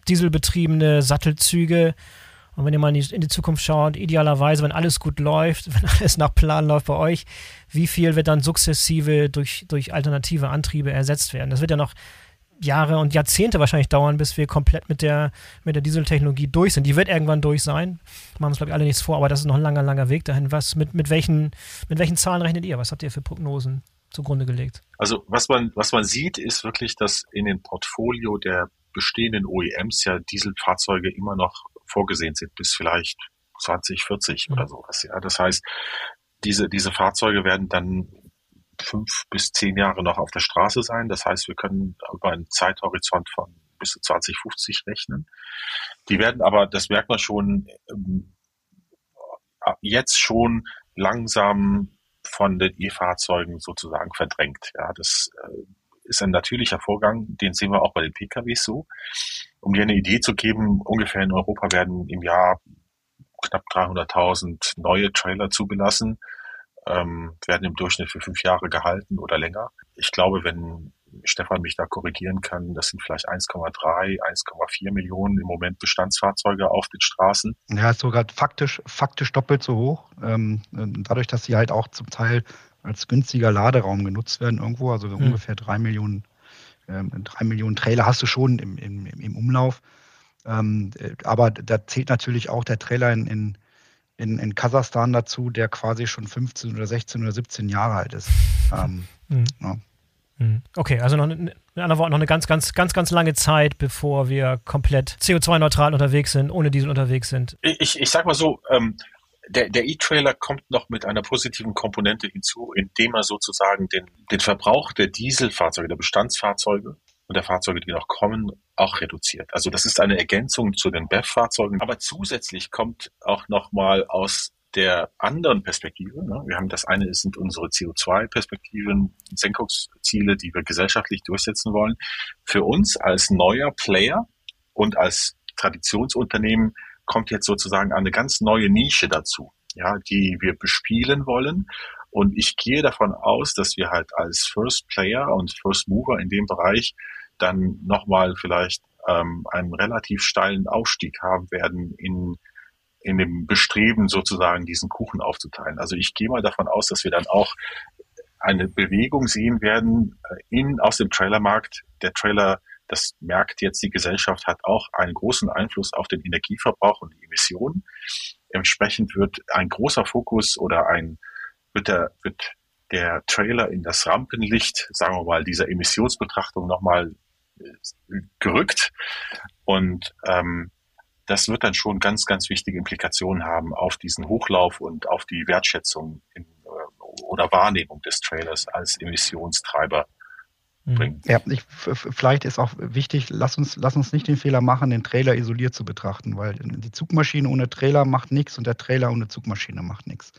dieselbetriebene Sattelzüge. Und wenn ihr mal in die, in die Zukunft schaut, idealerweise, wenn alles gut läuft, wenn alles nach Plan läuft bei euch, wie viel wird dann sukzessive durch, durch alternative Antriebe ersetzt werden? Das wird ja noch Jahre und Jahrzehnte wahrscheinlich dauern, bis wir komplett mit der, mit der Dieseltechnologie durch sind. Die wird irgendwann durch sein. Machen wir uns, glaube ich, alle nichts vor, aber das ist noch ein langer, langer Weg dahin. Was, mit, mit, welchen, mit welchen Zahlen rechnet ihr? Was habt ihr für Prognosen zugrunde gelegt? Also was man, was man sieht, ist wirklich, dass in dem Portfolio der bestehenden O E Ms ja Dieselfahrzeuge immer noch vorgesehen sind, bis vielleicht zwanzig vierzig mhm. oder sowas. Ja, das heißt, diese, diese Fahrzeuge werden dann fünf bis zehn Jahre noch auf der Straße sein. Das heißt, wir können über einen Zeithorizont von bis zu zwanzig fünfzig rechnen. Die werden aber, das merkt man schon, ähm, jetzt schon langsam von den E-Fahrzeugen sozusagen verdrängt. Ja, das äh, ist ein natürlicher Vorgang, den sehen wir auch bei den P K Ws so. Um dir eine Idee zu geben, ungefähr in Europa werden im Jahr knapp dreihunderttausend neue Trailer zugelassen, ähm, werden im Durchschnitt für fünf Jahre gehalten oder länger. Ich glaube, wenn Stefan mich da korrigieren kann, das sind vielleicht eins Komma drei, eins Komma vier Millionen im Moment Bestandsfahrzeuge auf den Straßen. Ja, ist sogar faktisch, faktisch doppelt so hoch. Ähm, dadurch, dass sie halt auch zum Teil als günstiger Laderaum genutzt werden irgendwo, also mhm. ungefähr drei Millionen, ähm, drei Millionen Trailer hast du schon im, im, im Umlauf. Ähm, aber da zählt natürlich auch der Trailer in, in, in, in Kasachstan dazu, der quasi schon fünfzehn oder sechzehn oder siebzehn Jahre alt ist. Ähm, mhm. ja. Okay, also noch, in anderen Worten, noch eine ganz, ganz, ganz, ganz lange Zeit, bevor wir komplett C O zwei neutral unterwegs sind, ohne Diesel unterwegs sind. Ich, ich sag mal so, ähm, der, der E-Trailer kommt noch mit einer positiven Komponente hinzu, indem er sozusagen den, den Verbrauch der Dieselfahrzeuge, der Bestandsfahrzeuge und der Fahrzeuge, die noch kommen, auch reduziert. Also das ist eine Ergänzung zu den B E F-Fahrzeugen. Aber zusätzlich kommt auch nochmal aus der anderen Perspektive, ne? Wir haben das eine sind unsere C O zwei Perspektiven, Senkungsziele, die wir gesellschaftlich durchsetzen wollen. Für uns als neuer Player und als Traditionsunternehmen kommt jetzt sozusagen eine ganz neue Nische dazu, ja, die wir bespielen wollen. Und ich gehe davon aus, dass wir halt als First Player und First Mover in dem Bereich dann nochmal vielleicht ähm, einen relativ steilen Aufstieg haben werden in in dem Bestreben sozusagen diesen Kuchen aufzuteilen. Also ich gehe mal davon aus, dass wir dann auch eine Bewegung sehen werden in, aus dem Trailermarkt. Der Trailer, das merkt jetzt die Gesellschaft, hat auch einen großen Einfluss auf den Energieverbrauch und die Emissionen. Entsprechend wird ein großer Fokus oder ein, wird der, wird der Trailer in das Rampenlicht, sagen wir mal, dieser Emissionsbetrachtung nochmal gerückt. Und ähm, das wird dann schon ganz, ganz wichtige Implikationen haben auf diesen Hochlauf und auf die Wertschätzung in, oder Wahrnehmung des Trailers als Emissionstreiber bringen. Ja, ich, vielleicht ist auch wichtig, lass uns, lass uns nicht den Fehler machen, den Trailer isoliert zu betrachten, weil die Zugmaschine ohne Trailer macht nichts und der Trailer ohne Zugmaschine macht nichts.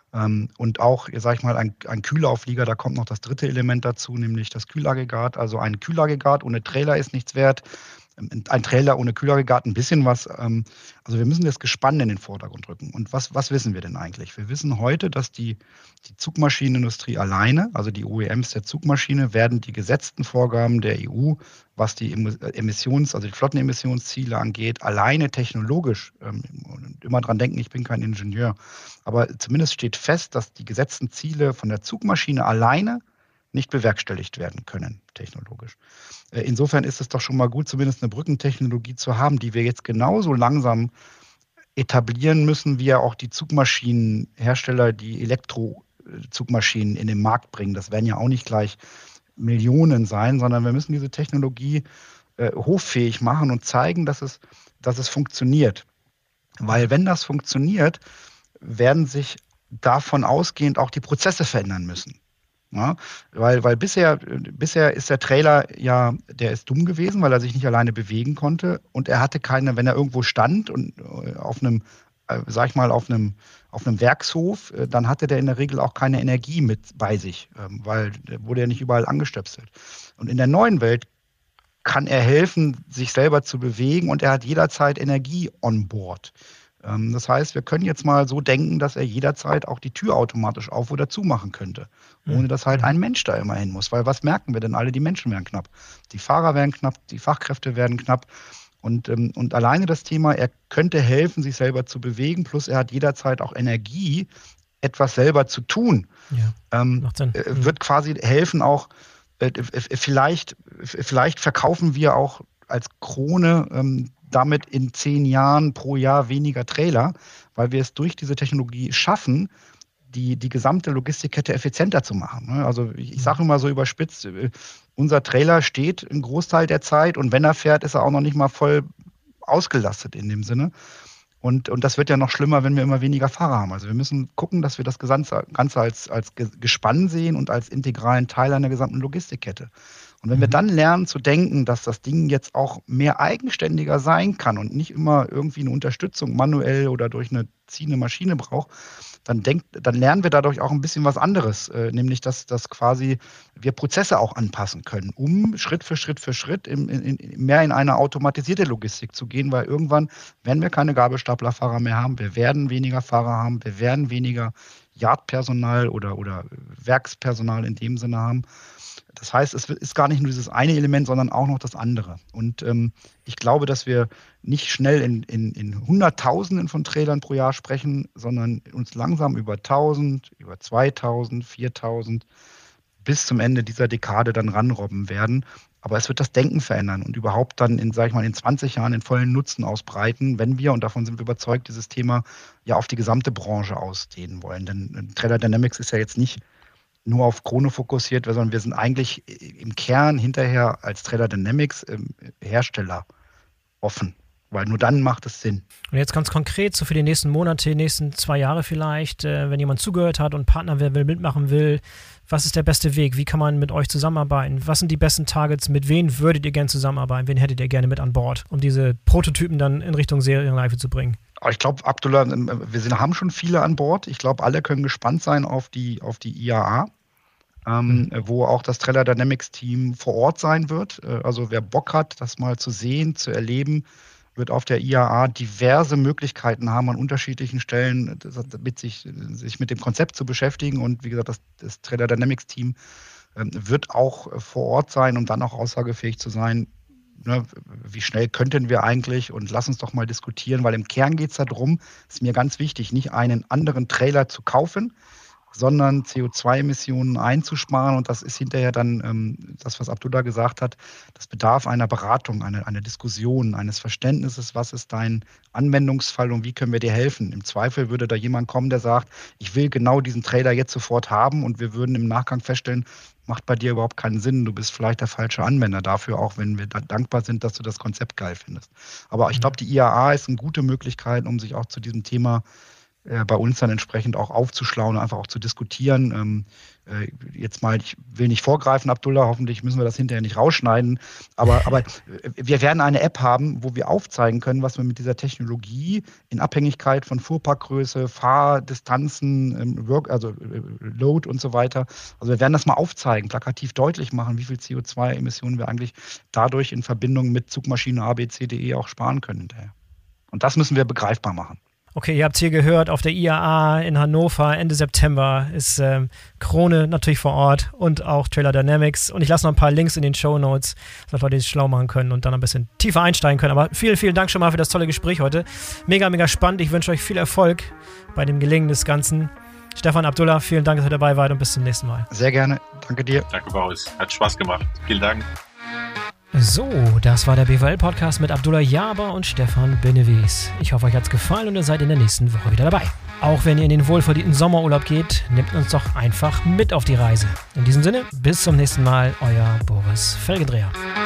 Und auch, sag ich mal, ein, ein Kühlauflieger, da kommt noch das dritte Element dazu, nämlich das Kühlaggregat. Also ein Kühlaggregat ohne Trailer ist nichts wert. Ein Trailer ohne Kühlaggregat ein bisschen was. Also wir müssen das Gespann in den Vordergrund rücken. Und was, was wissen wir denn eigentlich? Wir wissen heute, dass die, die Zugmaschinenindustrie alleine, also die O E Ms der Zugmaschine, werden die gesetzten Vorgaben der E U, was die Emissions-, also die Flottenemissionsziele angeht, alleine technologisch, ähm, immer dran denken, ich bin kein Ingenieur, aber zumindest steht fest, dass die gesetzten Ziele von der Zugmaschine alleine nicht bewerkstelligt werden können, technologisch. Insofern ist es doch schon mal gut, zumindest eine Brückentechnologie zu haben, die wir jetzt genauso langsam etablieren müssen, wie ja auch die Zugmaschinenhersteller, die Elektrozugmaschinen in den Markt bringen. Das werden ja auch nicht gleich Millionen sein, sondern wir müssen diese Technologie äh, hoffähig machen und zeigen, dass es, dass es funktioniert. Weil wenn das funktioniert, werden sich davon ausgehend auch die Prozesse verändern müssen. Ja, weil, weil bisher, bisher ist der Trailer ja, der ist dumm gewesen, weil er sich nicht alleine bewegen konnte und er hatte keine, wenn er irgendwo stand und auf einem, äh, sag ich mal, auf einem, auf einem Werkshof, äh, dann hatte der in der Regel auch keine Energie mit bei sich, ähm, weil der wurde ja nicht überall angestöpselt. Und in der neuen Welt kann er helfen, sich selber zu bewegen und er hat jederzeit Energie on board. Ähm, das heißt, wir können jetzt mal so denken, dass er jederzeit auch die Tür automatisch auf- oder zumachen könnte, ohne dass halt ein Mensch da immer hin muss. Weil was merken wir denn alle? Die Menschen werden knapp. Die Fahrer werden knapp, die Fachkräfte werden knapp. Und, ähm, und alleine das Thema, er könnte helfen, sich selber zu bewegen, plus er hat jederzeit auch Energie, etwas selber zu tun, ja, ähm, macht Sinn. äh, wird quasi helfen auch, äh, vielleicht, vielleicht verkaufen wir auch als Krone ähm, damit in zehn Jahren pro Jahr weniger Trailer, weil wir es durch diese Technologie schaffen, die, die gesamte Logistikkette effizienter zu machen. Also ich, ich sage immer so überspitzt, unser Trailer steht einen Großteil der Zeit und wenn er fährt, ist er auch noch nicht mal voll ausgelastet in dem Sinne. Und, und das wird ja noch schlimmer, wenn wir immer weniger Fahrer haben. Also wir müssen gucken, dass wir das Ganze, Ganze als, als Gespann sehen und als integralen Teil einer gesamten Logistikkette. Und wenn wir dann lernen zu denken, dass das Ding jetzt auch mehr eigenständiger sein kann und nicht immer irgendwie eine Unterstützung manuell oder durch eine ziehende Maschine braucht, dann, denkt, dann lernen wir dadurch auch ein bisschen was anderes, äh, nämlich dass, dass quasi wir Prozesse auch anpassen können, um Schritt für Schritt für Schritt in, in, in, mehr in eine automatisierte Logistik zu gehen, weil irgendwann werden wir keine Gabelstaplerfahrer mehr haben, wir werden weniger Fahrer haben, wir werden weniger Yardpersonal oder, oder Werkspersonal in dem Sinne haben. Das heißt, es ist gar nicht nur dieses eine Element, sondern auch noch das andere. Und ähm, ich glaube, dass wir nicht schnell in, in, in Hunderttausenden von Trailern pro Jahr sprechen, sondern uns langsam über tausend, über zweitausend, viertausend bis zum Ende dieser Dekade dann ranrobben werden. Aber es wird das Denken verändern und überhaupt dann in, sag ich mal, in zwanzig Jahren den vollen Nutzen ausbreiten, wenn wir, und davon sind wir überzeugt, dieses Thema ja auf die gesamte Branche ausdehnen wollen. Denn Trailer Dynamics ist ja jetzt nicht nur auf Krone fokussiert, sondern wir sind eigentlich im Kern hinterher als Trailer Dynamics ähm, Hersteller offen, weil nur dann macht es Sinn. Und jetzt ganz konkret, so für die nächsten Monate, die nächsten zwei Jahre vielleicht, äh, wenn jemand zugehört hat und Partner will, mitmachen will, was ist der beste Weg? Wie kann man mit euch zusammenarbeiten? Was sind die besten Targets? Mit wem würdet ihr gerne zusammenarbeiten? Wen hättet ihr gerne mit an Bord, um diese Prototypen dann in Richtung Serienreife zu bringen? Ich glaube, Abdullah, wir sind, haben schon viele an Bord. Ich glaube, alle können gespannt sein auf die, auf die I A A. Ähm, mhm. wo auch das Trailer Dynamics Team vor Ort sein wird. Also wer Bock hat, das mal zu sehen, zu erleben, wird auf der I A A diverse Möglichkeiten haben, an unterschiedlichen Stellen mit sich, sich mit dem Konzept zu beschäftigen. Und wie gesagt, das, das Trailer Dynamics Team ähm, wird auch vor Ort sein, um dann auch aussagefähig zu sein, ne, wie schnell könnten wir eigentlich, und lass uns doch mal diskutieren, weil im Kern geht es darum, ist mir ganz wichtig, nicht einen anderen Trailer zu kaufen, sondern C O zwei Emissionen einzusparen. Und das ist hinterher dann ähm, das, was Abdullah gesagt hat, das bedarf einer Beratung, einer, einer Diskussion, eines Verständnisses, was ist dein Anwendungsfall und wie können wir dir helfen. Im Zweifel würde da jemand kommen, der sagt, ich will genau diesen Trailer jetzt sofort haben, und wir würden im Nachgang feststellen, macht bei dir überhaupt keinen Sinn, du bist vielleicht der falsche Anwender dafür, auch wenn wir da dankbar sind, dass du das Konzept geil findest. Aber ich glaube, die I A A ist eine gute Möglichkeit, um sich auch zu diesem Thema bei uns dann entsprechend auch aufzuschlauen und einfach auch zu diskutieren. Ähm, äh, jetzt mal, ich will nicht vorgreifen, Abdullah, hoffentlich müssen wir das hinterher nicht rausschneiden, aber, aber wir werden eine App haben, wo wir aufzeigen können, was wir mit dieser Technologie in Abhängigkeit von Fuhrparkgröße, Fahrdistanzen, ähm, Work, also äh, Load und so weiter, also wir werden das mal aufzeigen, plakativ deutlich machen, wie viel C O zwei Emissionen wir eigentlich dadurch in Verbindung mit Zugmaschine A B C D E auch sparen können hinterher. Und das müssen wir begreifbar machen. Okay, ihr habt es hier gehört, auf der I A A in Hannover Ende September ist ähm, Krone natürlich vor Ort und auch Trailer Dynamics. Und ich lasse noch ein paar Links in den Shownotes, dass Leute sich schlau machen können und dann ein bisschen tiefer einsteigen können. Aber vielen, vielen Dank schon mal für das tolle Gespräch heute. Mega, mega spannend. Ich wünsche euch viel Erfolg bei dem Gelingen des Ganzen. Stefan, Abdullah, vielen Dank, dass ihr dabei wart, und bis zum nächsten Mal. Sehr gerne. Danke dir. Danke, Boris. Hat Spaß gemacht. Vielen Dank. So, das war der B V L-Podcast mit Abdullah Jaber und Stefan Bennewies. Ich hoffe, euch hat's gefallen und ihr seid in der nächsten Woche wieder dabei. Auch wenn ihr in den wohlverdienten Sommerurlaub geht, nehmt uns doch einfach mit auf die Reise. In diesem Sinne, bis zum nächsten Mal, euer Boris Felgendreher.